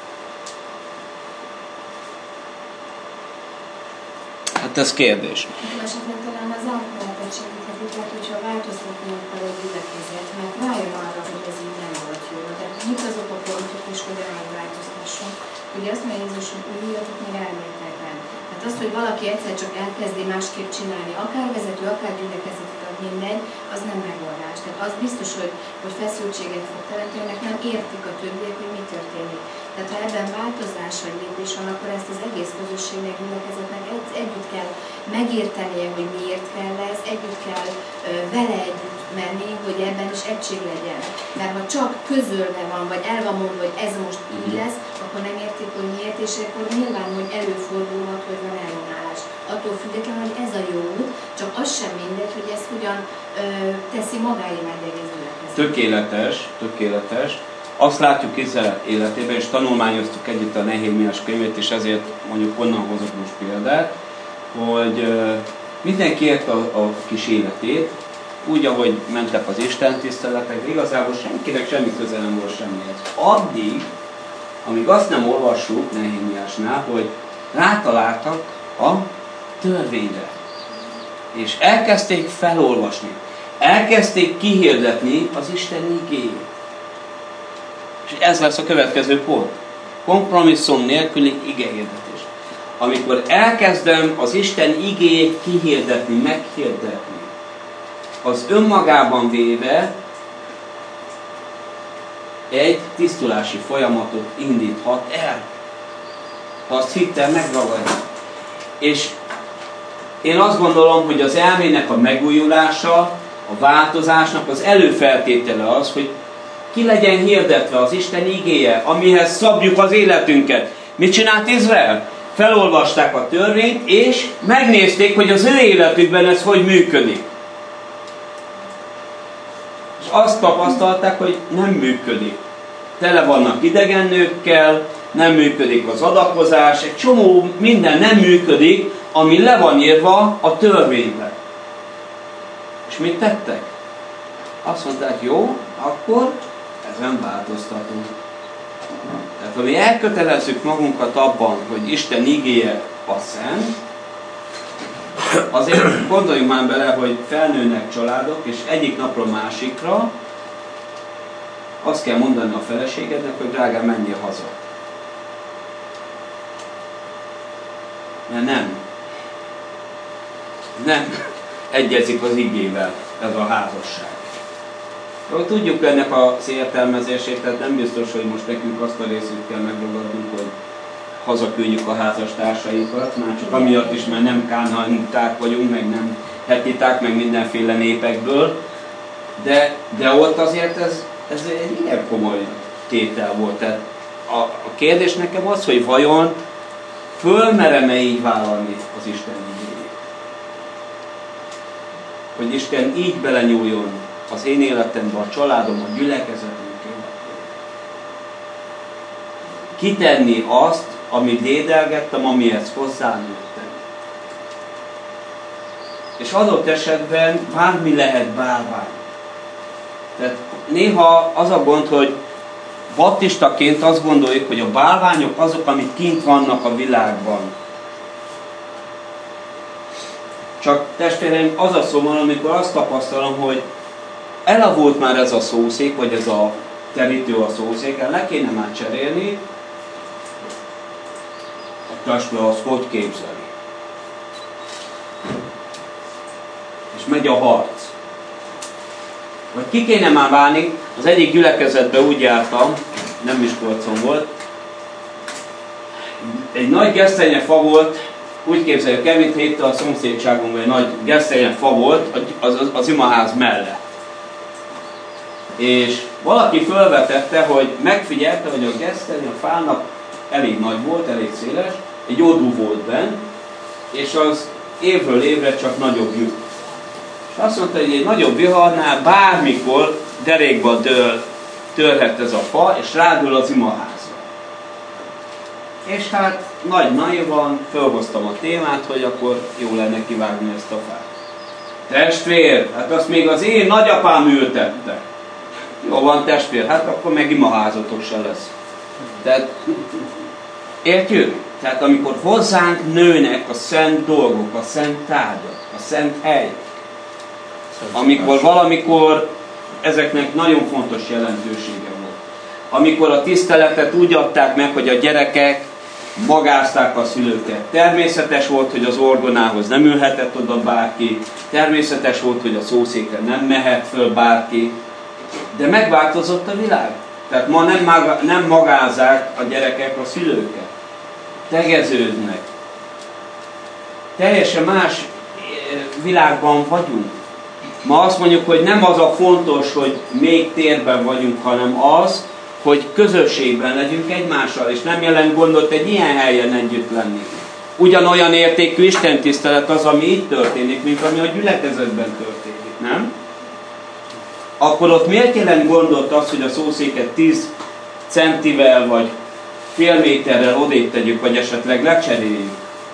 Hát ez kérdés. Esetleg talán az átmenetet segítheti, tehát hogyha változtatni akar a gyülekezet, mert rájön arra, hogy ez így nem volt jó. Tehát mik azok a pontok, és hogyan megváltoztassunk. Ugye azt mondja Jézus, hogy úgy jöttök még elmétekben. Tehát az, hogy valaki egyszer csak elkezdi másképp csinálni, akár vezető, akár gyülekezetet, mindegy, az nem megoldás. Tehát az biztos, hogy, hogy feszültséget fog teremteni, mert nem értik a többiek, hogy mi történik. Tehát ha ebben változás vagy lépés van, akkor ezt az egész közösségnek, gyülekezetnek egy, együtt kell megértenie, hogy miért kell ez, együtt kell ö, vele együtt menni, hogy ebben is egység legyen. Mert ha csak közölve van, vagy el van mondva, hogy ez most így lesz, akkor nem értik, hogy miért, és akkor nyilván, hogy előfordulhat, hogy van ellenállás. Attól függetlenül, hogy ez a jó út, csak az sem mindegy, hogy ez hogyan ö, teszi magáévá egy egész gyülekezet. Tökéletes, tökéletes. Azt látjuk Izrael életében, és tanulmányoztuk együtt a Nehémiás könyvét, és ezért mondjuk onnan hozok most példát, hogy ö, mindenki élt a, a kis életét, úgy, ahogy mentek az Isten tiszteletek, igazából senkinek semmi köze nem volt semmihez. Addig, amíg azt nem olvassuk Nehémiásnál, hogy rátaláltak a törvényre. És elkezdték felolvasni. Elkezdték kihirdetni az Isten igéjét. És ez lesz a következő pont. Kompromisszum nélküli igehirdetés. Amikor elkezdem az Isten igéjét kihirdetni, meghirdetni, az önmagában véve egy tisztulási folyamatot indíthat el. Ha azt hittel megragadja. És én azt gondolom, hogy az elmének a megújulása, a változásnak az előfeltétele az, hogy ki legyen hirdetve az Isten igéje, amihez szabjuk az életünket. Mit csinált Izrael? Felolvasták a törvényt, és megnézték, hogy az ő életükben ez hogy működik. És azt tapasztalták, hogy nem működik. Tele vannak idegen nőkkel, nem működik az adakozás, egy csomó minden nem működik, ami le van írva a törvényben. És mit tettek? Azt mondták, jó, akkor ezen változtatunk. Tehát ha mi elkötelezzük magunkat abban, hogy Isten igéje a szent, azért gondoljunk már bele, hogy felnőnek családok, és egyik napról másikra azt kell mondani a feleségednek, hogy drágám, menjél haza. Mert nem. Nem egyezik az igével ez a házasság. Tudjuk ennek az értelmezését, tehát nem biztos, hogy most nekünk azt a részét kell megragadnunk, hogy hazaküldjük a házastársainkat, már csak amiatt is, mert nem kánhaniták vagyunk, meg nem hetiták, meg mindenféle népekből, de, de ott azért ez, ez egy igen komoly tétel volt. Tehát a, a kérdés nekem az, hogy vajon fölmerem-e így vállalni az Isten igéjét? Hogy Isten így belenyúljon az én életemben, a családom, a gyülekezetünk életében. Kitenni azt, amit dédelgettem, amihez hozzánőttem. És adott esetben bármi lehet bálvány. Tehát néha az a gond, hogy baptistaként azt gondoljuk, hogy a bálványok azok, amik kint vannak a világban. Csak testvéreim, az a szó van, amikor azt tapasztalom, hogy elavult már ez a szószék, vagy ez a terítő a szószéken, le kéne már cserélni, a testvér azt hogy képzeli. És megy a harc. Vagy ki kéne már válni, az egyik gyülekezetben úgy jártam, nem Miskolcon volt, egy nagy gesztenyefa volt, úgy képzeljük el, mint itt a szomszédságunkban egy nagy gesztenyefa volt az, az, az imaház mellett. És valaki felvetette, hogy megfigyelte, hogy a gesztenye a fának elég nagy volt, elég széles, egy odú volt benn, és az évről évre csak nagyobb jut. És azt mondta, hogy egy nagyobb viharnál bármikor derékba dől, törhet ez a fa, és rádől az imaházra. És hát nagy naivan fölhoztam a témát, hogy akkor jó lenne kivágni ezt a fát. Testvér, hát azt még az én nagyapám ültette. Jó van, testvér, hát akkor meg imaházatok se lesz. Tehát, értjük? Tehát amikor hozzánk nőnek a szent dolgok, a szent tárgyak, a szent hely, amikor valamikor ezeknek nagyon fontos jelentősége volt. Amikor a tiszteletet úgy adták meg, hogy a gyerekek magázták a szülőket. Természetes volt, hogy az orgonához nem ülhetett oda bárki, természetes volt, hogy a szószékre nem mehet föl bárki, de megváltozott a világ. Tehát ma nem, maga, nem magázzák a gyerekek a szülőket. Tegeződnek. Teljesen más világban vagyunk. Ma azt mondjuk, hogy nem az a fontos, hogy még térben vagyunk, hanem az, hogy közösségben legyünk egymással, és nem jelent gondot egy ilyen helyen együtt lenni. Ugyanolyan értékű istentisztelet az, ami itt történik, mint ami a gyülekezetben történik, nem? Akkor ott miért jelent gondot az, hogy a szószéket tíz centivel vagy fél méterrel odébb tegyük, vagy esetleg lecseréljük?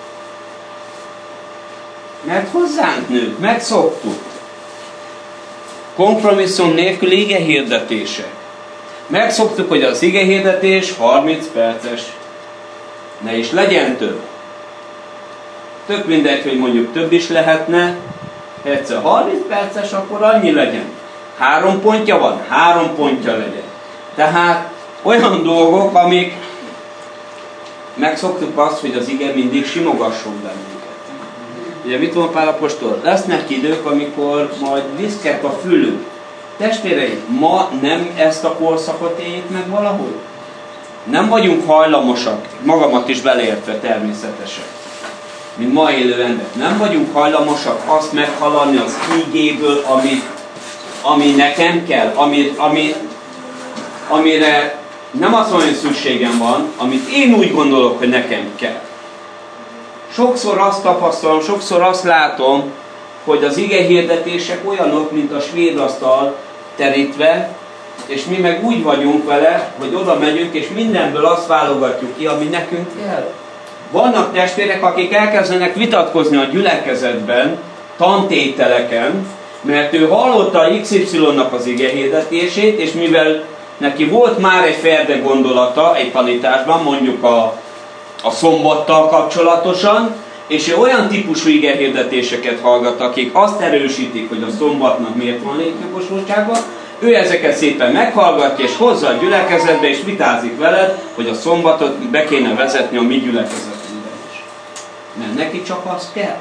Mert hozzánk nőtt, megszoktuk. Kompromisszum nélkül igehirdetése. Megszoktuk, hogy az igehirdetés harminc perces. Ne is legyen több. Tök mindegy, hogy mondjuk több is lehetne. Egyszer harminc perces, akkor annyi legyen. Három pontja van? Három pontja legyen. Tehát olyan dolgok, amik megszoktuk azt, hogy az ige mindig simogasson bennünket. Ugye mit mond Pál apostol? Lesznek idők, amikor majd viszket a fülünk. Testvéreim, ma nem ezt a korszakot éljük meg valahogy? Nem vagyunk hajlamosak, magamat is beleértve természetesen, mint ma élő ember. Nem vagyunk hajlamosak azt meghaladni az igéből, ami, ami nekem kell, ami, ami, amire nem azt mondom, hogy szükségem van, amit én úgy gondolok, hogy nekem kell. Sokszor azt tapasztalom, sokszor azt látom, hogy az igehirdetések olyanok, mint a svédasztal terítve, és mi meg úgy vagyunk vele, hogy oda megyünk, és mindenből azt válogatjuk ki, ami nekünk kell. Vannak testvérek, akik elkezdenek vitatkozni a gyülekezetben, tantételeken, mert ő hallotta iksz ipszilonnak az igehirdetését, és mivel neki volt már egy ferde gondolata egy tanításban, mondjuk a, a szombattal kapcsolatosan, és ő olyan típusú igehirdetéseket hallgat, akik azt erősítik, hogy a szombatnak miért van létjogosultsága, ő ezeket szépen meghallgatja, és hozza a gyülekezetbe, és vitázik veled, hogy a szombatot be kéne vezetni a mi gyülekezetünkben is. Mert neki csak az kell.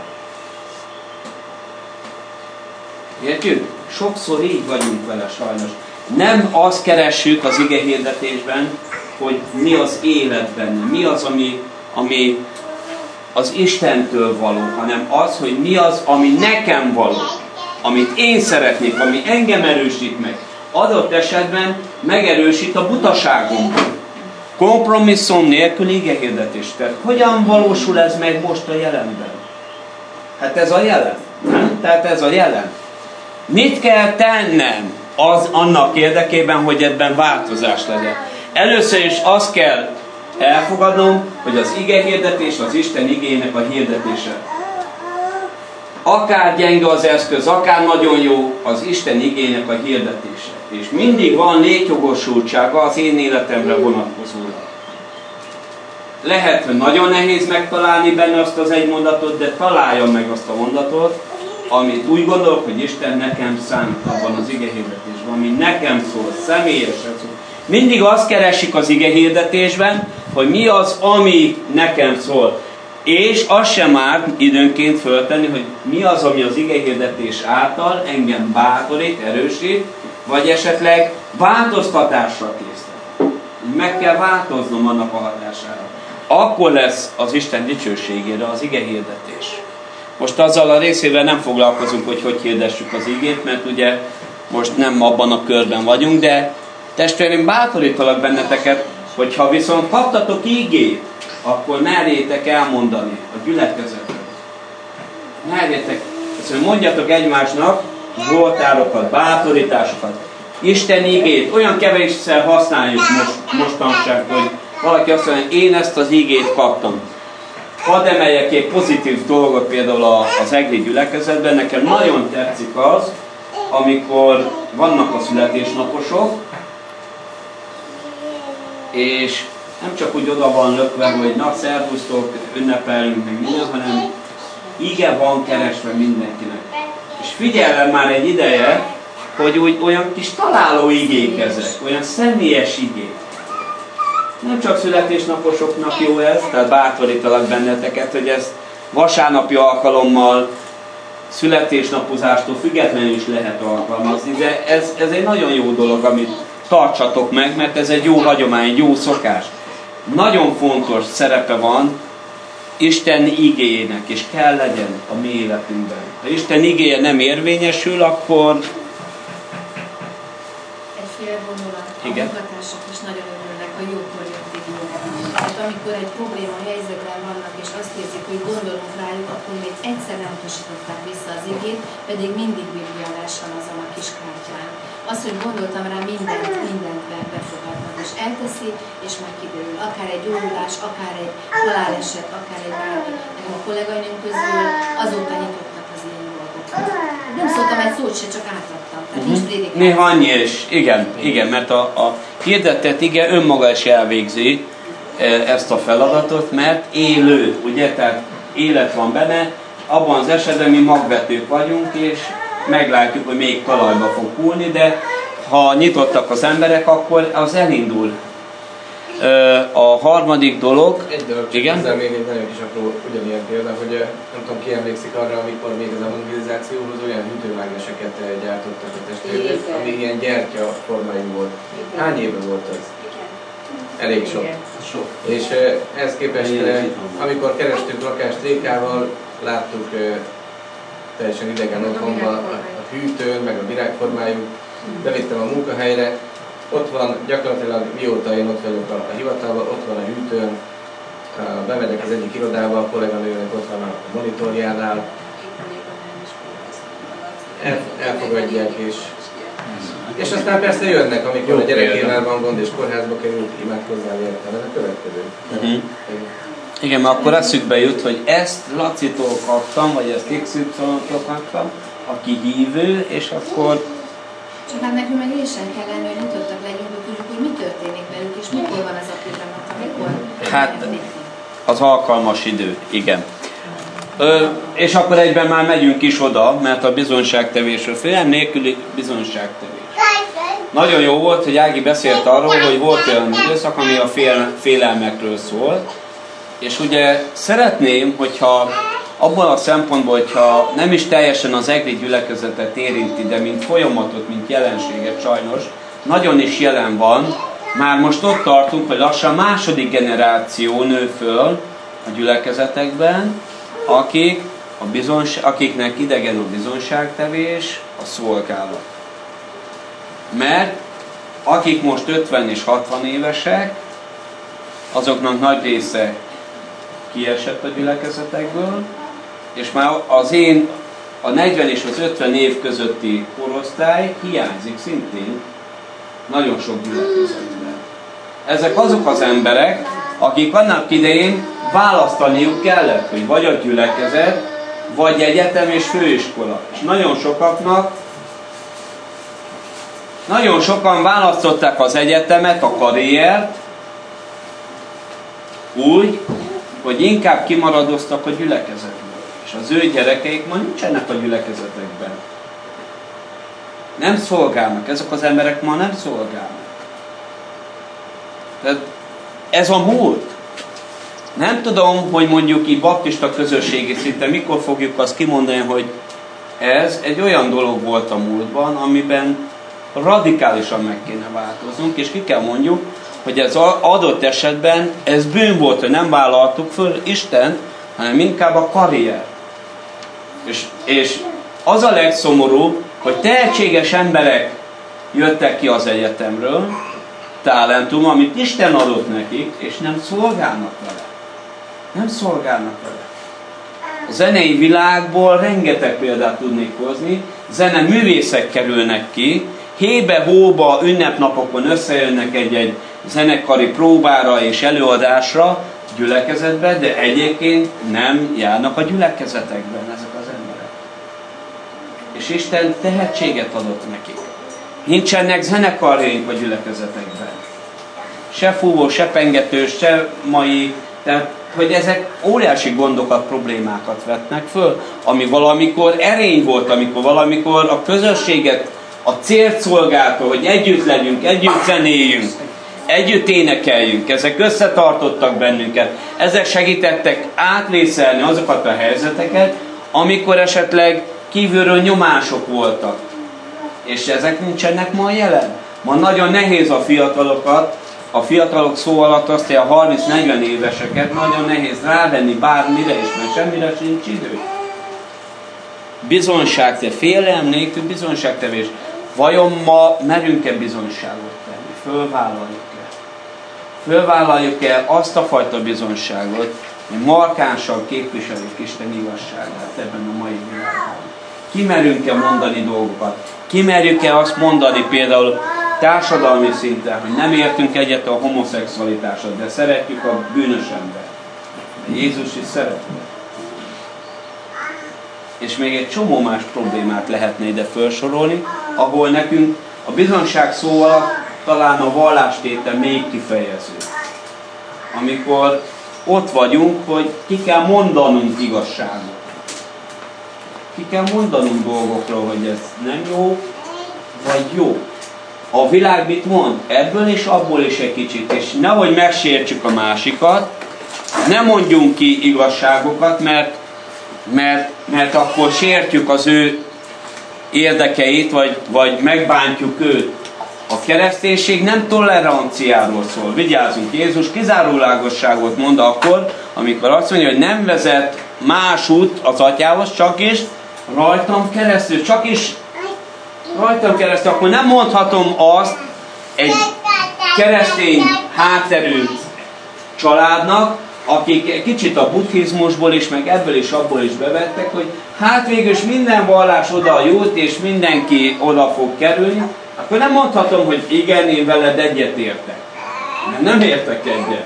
Értjük? Sokszor így vagyunk vele sajnos. Nem azt keressük az igehirdetésben, hogy mi az élet benne, mi az, ami, ami az Istentől való, hanem az, hogy mi az, ami nekem való, amit én szeretnék, ami engem erősít meg. Adott esetben megerősít a butaságomban. Kompromisszum nélkül igehirdetés. Tehát hogyan valósul ez meg most a jelenben? Hát ez a jelen. Nem? Tehát ez a jelen. Mit kell tennem az annak érdekében, hogy ebben változás legyen? Először is azt kell elfogadnom, hogy az igehirdetés az Isten igének a hirdetése. Akár gyenge az eszköz, akár nagyon jó az Isten igének a hirdetése. És mindig van létjogosultsága az én életemre vonatkozólag. Lehet, hogy nagyon nehéz megtalálni benne azt az egy mondatot, de találjam meg azt a mondatot, amit úgy gondolok, hogy Isten nekem szánt abban az igehirdetésben, ami nekem szól, személyesen szól. Mindig azt keresik az igehirdetésben, hogy mi az, ami nekem szól. És az sem árt időnként föltenni, hogy mi az, ami az igehirdetés által engem bátorít, erősít, vagy esetleg változtatásra készít. Meg kell változnom annak a hatására. Akkor lesz az Isten dicsőségére az igehirdetés. Most azzal a részével nem foglalkozunk, hogy hogy hirdessük az igét, mert ugye most nem abban a körben vagyunk, de testvéreim, bátorítalak benneteket, hogyha viszont kaptatok igét, akkor merjétek elmondani a gyülekezetről. Merjétek, ezt mondjatok egymásnak zsoltárokat, bátorításokat. Isten igét olyan kevésszer használjuk most, mostanság, hogy valaki azt mondja, én ezt az igét kaptam. Hadd emeljek egy pozitív dolgot például az egri gyülekezetben. Nekem nagyon tetszik az, amikor vannak a születésnaposok, és nem csak úgy oda van lökve, hogy na, szervusztok, ünnepelünk meg minden, hanem ige van keresve mindenkinek. És figyelem már egy ideje, hogy úgy olyan kis találó igék ezek, olyan személyes igék. Nem csak születésnaposoknak jó ez, tehát bátorítalak benneteket, hogy ezt vasárnapi alkalommal, születésnapozástól függetlenül is lehet alkalmazni, de ez, ez egy nagyon jó dolog, amit tartsatok meg, mert ez egy jó hagyomány, jó szokás. Nagyon fontos szerepe van Isten igéjének, és kell legyen a mi életünkben. Ha Isten igéje nem érvényesül, akkor... Egy fél vonulat. A munkatársak is nagyon örülnek a jókor jött igényre. Tehát amikor egy probléma helyzetben vannak, és azt érzik, hogy gondolunk rájuk, akkor még egyszer nem utasították vissza az igét, pedig mindig bibliálás van azon a kis kártyán. Az, hogy gondoltam rá, mindent, mindent befogadnak, és elteszi, és majd kiderül. Akár egy gyógyulás, akár egy haláleset, akár egy bármi. Nekem a kolléganőm közül azóta nyitottak az ilyen dolgokra. Nem szóltam egy szót se, csak átadtam. Tehát nincs prédikáció. Néha annyi is. Igen, igen, mert a, a hirdetett ige önmaga is elvégzi ezt a feladatot, mert élő, ugye? Tehát élet van benne. Abban az esetben mi magvetők vagyunk, és meglátjuk, hogy még talajba fog hullni, de ha nyitottak az emberek, akkor az elindul. A harmadik dolog... Egy dolog, csak igen? Ezzel még egy nagyon kis apró ugyanilyen példa, hogy nem tudom, ki emlékszik arra, amikor még az evangelizációhoz olyan hűtőmágneseket gyártottak a testvérek, ami ilyen gyertya formájú volt. Hány éve volt ez? Elég sok. sok. És ehhez képest, amikor kerestük lakást Rékával, láttuk teljesen idegen otthonban a, a hűtőn, meg a virágformájú, bevittem a munkahelyre, ott van gyakorlatilag mióta én ott vagyok a, a hivatalban, ott van a hűtőn, bemegyek az egyik irodába, a kolléganőnek ott van a monitorjánál, el, elfogadják, és, és aztán persze jönnek, amikor a gyerekével van gond és kórházba kerül, imádkozzál értem, ez a következő. Uh-huh. Igen, mert akkor eszükbe jut, hogy ezt Lacitól kaptam, vagy ezt iksz ipszilon-tól kaptam, aki hívő, és akkor... Csak hát nekünk meg ésen kell lenni, hogy nyitottak legyünk, hogy tudjuk történik velük, és mikor van az a pillanat, amikor... Hát az alkalmas idő, igen. Ö, és akkor egyben már megyünk is oda, mert a bizonyságtevésről, félelem nélküli bizonyságtevés. Nagyon jó volt, hogy Ági beszélt arról, hogy volt olyan időszak, ami a fél, félelmekről szól, és ugye szeretném, hogyha abban a szempontból, hogyha nem is teljesen az egri gyülekezetet érinti, de mint folyamatot, mint jelenséget sajnos, nagyon is jelen van. Már most ott tartunk, hogy lassan második generáció nő föl a gyülekezetekben, akik a bizonyság, akiknek idegen a bizonyságtevés, a szolgálat. Mert akik most ötven és hatvan évesek, azoknak nagy része kiesett a gyülekezetekből, és már az én a negyven és az ötven év közötti korosztály hiányzik szintén nagyon sok gyülekezetben. Ezek azok az emberek, akik annak idején választaniuk kellett, hogy vagy a gyülekezet, vagy egyetem és főiskola. És nagyon sokaknak, nagyon sokan választották az egyetemet, a karriert, úgy, hogy inkább kimaradoztak a gyülekezetből. És az ő gyerekeik ma nincsenek a gyülekezetekben. Nem szolgálnak. Ezek az emberek ma nem szolgálnak. Tehát ez a múlt. Nem tudom, hogy mondjuk így baptista közösségi szinten mikor fogjuk azt kimondani, hogy ez egy olyan dolog volt a múltban, amiben radikálisan meg kéne változnunk, és ki kell mondjuk, hogy ez adott esetben ez bűn volt, hogy nem vállaltuk föl Istent, hanem inkább a karrier. És, és az a legszomorúbb, hogy tehetséges emberek jöttek ki az egyetemről, talentum, amit Isten adott nekik, és nem szolgálnak vele. Nem szolgálnak vele. A zenei világból rengeteg példát tudnék hozni, zene művészek kerülnek ki, hébe-hóba ünnepnapokon összejönnek egy-egy zenekari próbára és előadásra gyülekezetben, de egyébként nem járnak a gyülekezetekben ezek az emberek. És Isten tehetséget adott nekik. Nincsenek zenekarjaink a gyülekezetekben. Se fúvó, se pengetős, se mai, tehát hogy ezek óriási gondokat, problémákat vetnek föl, ami valamikor erény volt, amikor valamikor a közösséget, a célt szolgálta, hogy együtt legyünk, együtt zenéljünk, együtt énekeljünk. Ezek összetartottak bennünket. Ezek segítettek átvészelni azokat a helyzeteket, amikor esetleg kívülről nyomások voltak. És ezek nincsenek ma jelen. Ma nagyon nehéz a fiatalokat, a fiatalok szó alatt azt, hogy a harminc-negyven éveseket nagyon nehéz rávenni bármire is, mert semmire sincs idő. Bizonyságtevés, félelem nélkül bizonyságtevés. Vajon ma merünk-e bizonyságot tenni? Fölvállaljuk-e? Fölvállaljuk-e azt a fajta bizonyságot, hogy markánsan képviseljük Isten igazságát ebben a mai világban? Kimerünk-e mondani dolgokat? Kimerjük-e azt mondani például társadalmi szinten, hogy nem értünk egyet a homoszexualitással, de szeretjük a bűnös embert. Jézus is szeretne. És még egy csomó más problémát lehetne ide felsorolni, ahol nekünk a bizonyság szó alatt talán a vallástétel még kifejező. Amikor ott vagyunk, hogy ki kell mondanunk igazságot. Ki kell mondanunk dolgokról, hogy ez nem jó, vagy jó. A világ mit mond? Ebből és abból is egy kicsit. És nehogy megsértsük a másikat, ne mondjunk ki igazságokat, mert, mert, mert akkor sértjük az ő érdekeit, vagy, vagy megbántjuk őt. A kereszténység nem toleranciáról szól. Vigyázzunk, Jézus kizárólagosságot mond akkor, amikor azt mondja, hogy nem vezet más út az atyához, csak is rajtam keresztül, csak is rajtam keresztül, akkor nem mondhatom azt egy keresztény hátterű családnak, akik kicsit a buddhizmusból is, meg ebből is, abból is bevettek, hogy hát végül is minden vallás oda jut, és mindenki oda fog kerülni, akkor nem mondhatom, hogy igen, én veled egyet értek. Mert nem értek egyet.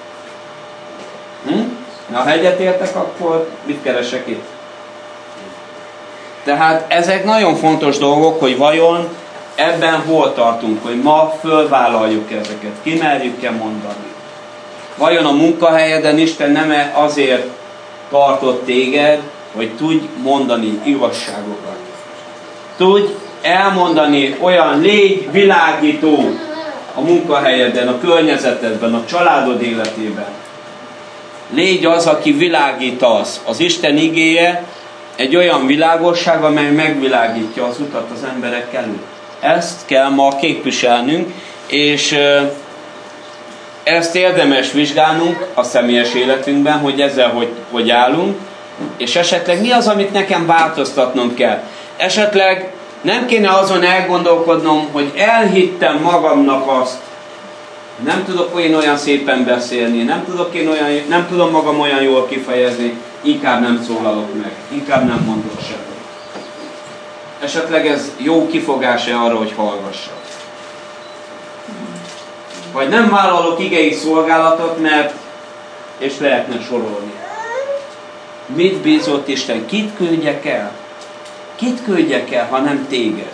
Hm? Na, ha egyet értek, akkor mit keresek itt? Tehát ezek nagyon fontos dolgok, hogy vajon ebben hol tartunk, hogy ma fölvállaljuk ezeket, kimerjük-e mondani? Vajon a munkahelyeden Isten nem azért tartott téged, hogy tudj mondani igazságokat? Tudj elmondani olyan, légy világító a munkahelyeden, a környezetedben, a családod életében. Légy az, aki világítasz. Az Isten igéje egy olyan világosság, amely megvilágítja az utat az emberek előtt. Ezt kell ma képviselnünk, és ezt érdemes vizsgálnunk a személyes életünkben, hogy ezzel hogy, hogy állunk, és esetleg mi az, amit nekem változtatnom kell. Esetleg nem kéne azon elgondolkodnom, hogy elhittem magamnak azt, nem tudok én olyan szépen beszélni, nem, tudok én olyan, nem tudom magam olyan jól kifejezni, inkább nem szólalok meg, inkább nem mondok semmit. Esetleg ez jó kifogás-e arra, hogy hallgassak? Vagy nem vállalok igei szolgálatot, mert, és lehetne sorolni. Mit bízott Isten? Kit küldjek el? Kit küldjek el, ha nem téged?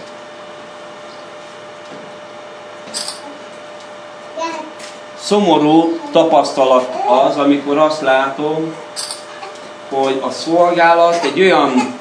Szomorú tapasztalat az, amikor azt látom, hogy a szolgálat egy olyan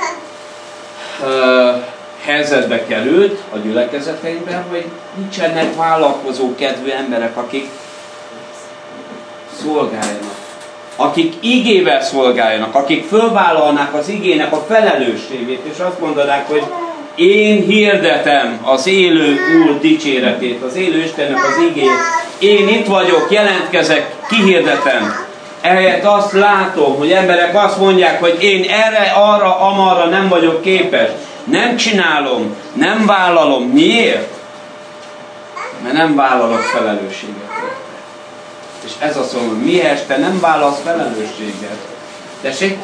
ö, helyzetbe került a gyülekezeteinkben, hogy nincsenek vállalkozó kedvű emberek, akik szolgáljanak. Akik igével szolgáljanak, akik fölvállalnák az igének a felelősségét, és azt mondanák, hogy én hirdetem az élő Úr dicséretét, az élő Istennek az igét. Én itt vagyok, jelentkezek, kihirdetem. Ehelyett azt látom, hogy emberek azt mondják, hogy én erre, arra, amarra nem vagyok képes. Nem csinálom, nem vállalom. Miért? Mert nem vállalok felelősséget. És ez a szó, miért te nem vállalsz felelősséget? Tessék?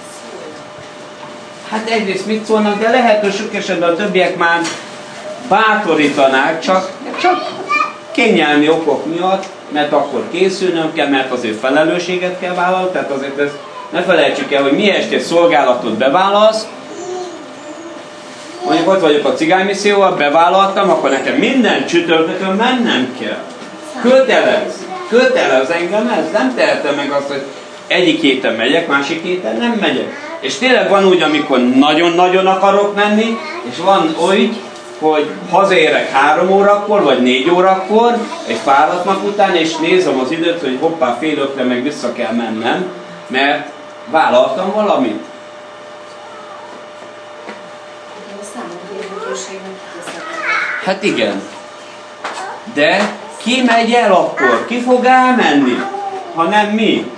Hát egyrészt mit szólnak, de lehet, hogy sok esetben a többiek már bátorítanák, csak, csak kényelmi okok miatt, mert akkor készülnöm kell, mert azért felelősséget kell vállalni, tehát azért ezt ne felejtsük el, hogy miért egy szolgálatot bevállalsz, mondjuk ott vagyok a cigánymisszióval, bevállaltam, akkor nekem minden csütörtökön mennem kell. Kötelez. Kötelez engem ez. Nem tehetem meg azt, hogy egyik héten megyek, másik héten nem megyek. És tényleg van úgy, amikor nagyon-nagyon akarok menni, és van úgy, hogy hazaérek három órakor, vagy négy órakor, egy fáradt nap után, és nézem az időt, hogy hoppá, fél ötre meg vissza kell mennem, mert vállaltam valamit. Hát igen. De ki megy el akkor? Ki fog elmenni? Ha nem mi?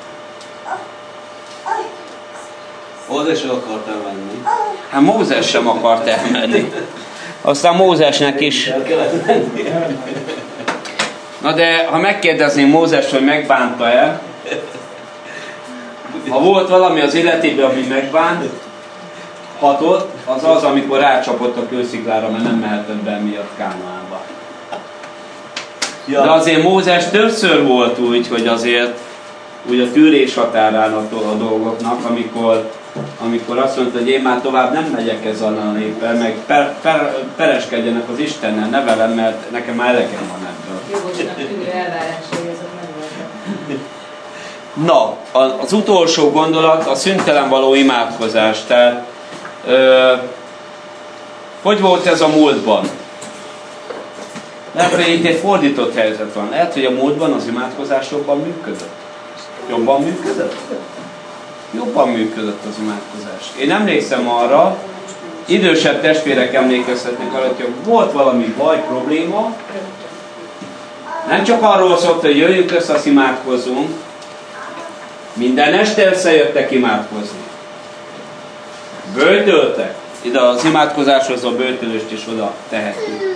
Mózes sem akart elmenni. Hát Mózes sem akart elmenni. Aztán Mózesnek is. Na de, ha megkérdezném Mózest, hogy megbánta-e, ha volt valami az életében, ami megbánt, hatott, az az, amikor rácsapott a kősziklára, mert nem mehetett be miatt Kánaánba. De azért Mózes többször volt úgy, hogy azért úgy a tűrés határán a dolgoknak, amikor, amikor azt mondta, hogy én már tovább nem megyek ezzel a néppel, meg per, per, pereskedjenek az Istennel, ne velem, mert nekem már elegem van ebből. Jogosnak tűrő elvárásai, azok megvoltak. Na, az utolsó gondolat a szüntelen való imádkozás. Tehát, ö, hogy volt ez a múltban? Lehet, hogy itt egy fordított helyzet van. Lehet, hogy a múltban az imádkozás jobban működött. Jobban működött? Jobban működött az imádkozás. Én emlékszem arra, idősebb testvérek emlékezhetnek arra, hogy volt valami baj, probléma, nem csak arról szólt, hogy jöjjünk össze, azt imádkozzunk, minden este összejöttek imádkozni. Böjtöltek. Ide az imádkozáshoz a böjtölést is oda tehetjük.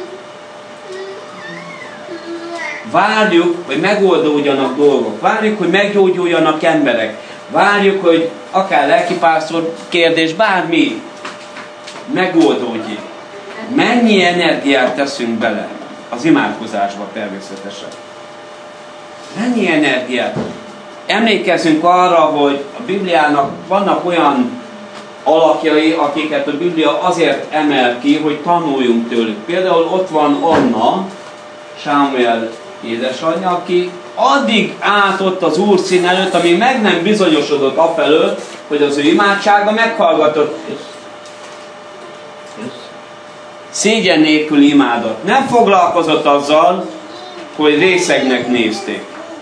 Várjuk, hogy megoldódjanak dolgok. Várjuk, hogy meggyógyuljanak emberek. Várjuk, hogy akár lelkipásztor kérdés, bármi megoldódjék. Mennyi energiát teszünk bele az imádkozásba természetesen? Mennyi energiát? Emlékezzünk arra, hogy a Bibliának vannak olyan alakjai, akiket a Biblia azért emel ki, hogy tanuljunk tőlük. Például ott van Anna, Sámuel édesanyja, aki addig állt ott az Úr szín előtt, amíg meg nem bizonyosodott afelől, hogy az ő imádsága meghallgatott. Szégyen nélkül imádott. Nem foglalkozott azzal, hogy részegnek nézték.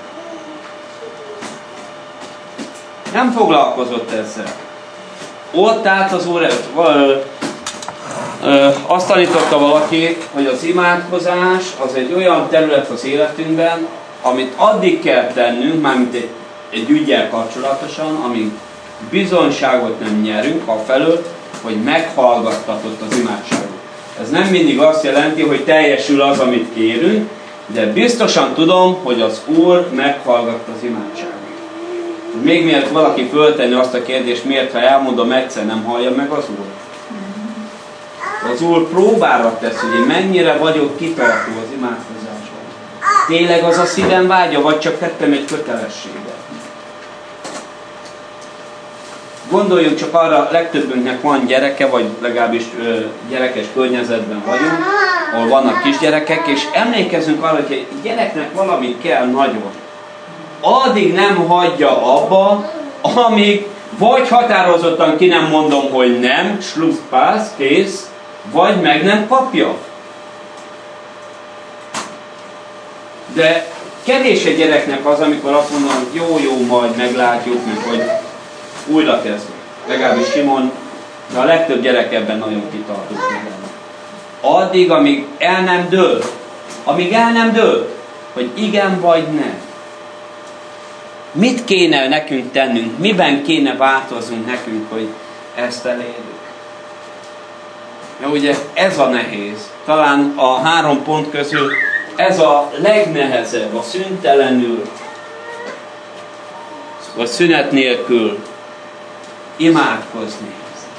Nem foglalkozott ezzel. Ott állt az Úr előtt. Azt tanította valaki, hogy az imádkozás az egy olyan terület az életünkben, amit addig kell tennünk, mármint egy, egy üggyel kapcsolatosan, amíg bizonyságot nem nyerünk afelől, hogy meghallgattatott az imádságot. Ez nem mindig azt jelenti, hogy teljesül az, amit kérünk, de biztosan tudom, hogy az Úr meghallgatta az imádságot. Még mielőtt valaki föltenni azt a kérdést, miért, ha elmondom egyszer, nem hallja meg az Úr? Az Úr próbára tesz, hogy én mennyire vagyok kitartó az imádkozásban. Tényleg az a szívem vágya, vagy csak tettem egy kötelességet? Gondoljunk csak arra, legtöbbünknek van gyereke, vagy legalábbis ö, gyerekes környezetben vagyunk, ahol vannak kisgyerekek, és emlékezzünk arra, hogy egy gyereknek valamit kell nagyon. Addig nem hagyja abba, amíg vagy határozottan ki nem mondom, hogy nem, Schlusspass, kész, vagy meg nem kapja. De kevés egy gyereknek az, amikor azt mondom, hogy jó, jó, majd meglátjuk, meg hogy újra kezdünk. Legalábbis Simon, de a legtöbb gyerek ebben nagyon kitartó. Addig, amíg el nem dől, amíg el nem dől, hogy igen vagy nem. Mit kéne nekünk tennünk? Miben kéne változnunk nekünk, hogy ezt elérjük? Mert ugye ez a nehéz. Talán a három pont közül ez a legnehezebb, a szüntelenül, vagy szünet nélkül imádkozni.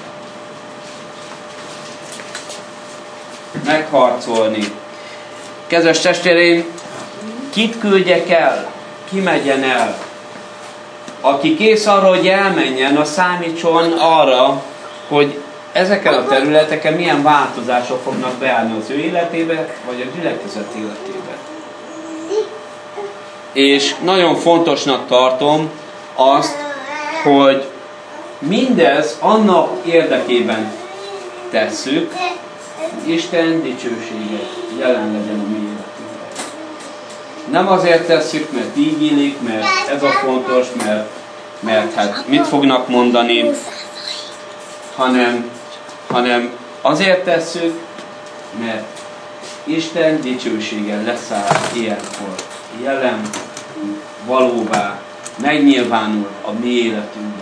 Megharcolni. Kedves testvéreim, kit küldjek el? Ki megyen el? Aki kész arra, hogy elmenjen, az számítson arra, hogy ezeken a területeken milyen változások fognak beállni az ő életébe, vagy a gyülekezet életébe. És nagyon fontosnak tartom azt, hogy mindez annak érdekében tesszük, hogy Isten dicsősége jelen legyen a mi életünkben. Nem azért tesszük, mert így illik, mert ez a fontos, mert, mert hát mit fognak mondani, hanem, hanem azért tesszük, mert Isten dicsősége leszáll ilyenkor, jelen, valóvá, megnyilvánul a mi életünkben.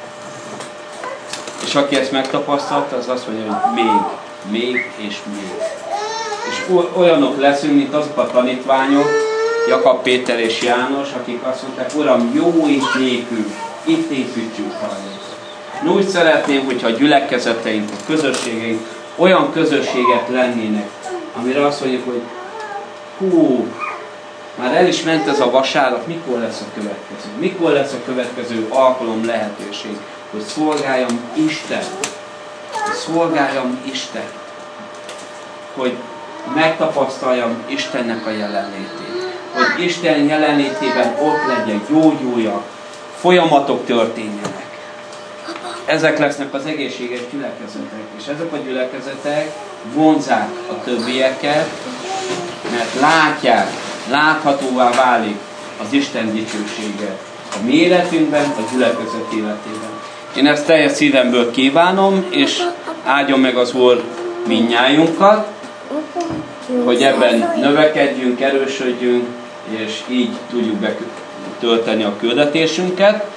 És aki ezt megtapasztalta, az azt mondja, hogy még, még és még. És olyanok leszünk, mint azok a tanítványok, Jakab, Péter és János, akik azt mondták, Uram, jó itt nélkül, itt építsünk rajta. Úgy szeretném, hogyha a gyülekezeteink, a közösségeink olyan közösségek lennének, amire azt mondjuk, hogy hú, már el is ment ez a vasárnap, mikor lesz a következő? Mikor lesz a következő alkalom, lehetőség, hogy szolgáljam Isten, hogy szolgáljam Isten, hogy megtapasztaljam Istennek a jelenlétét, hogy Isten jelenlétében ott legyen, gyógyuljak, folyamatok történjenek. Ezek lesznek az egészséges gyülekezetek, és ezek a gyülekezetek vonzák a többieket, mert látják, láthatóvá válik az Isten dicsősége a mi életünkben, a gyülekezet életében. Én ezt teljes szívemből kívánom, és áldjon meg az Úr mindnyájunkat, hogy ebben növekedjünk, erősödjünk, és így tudjuk betölteni a küldetésünket.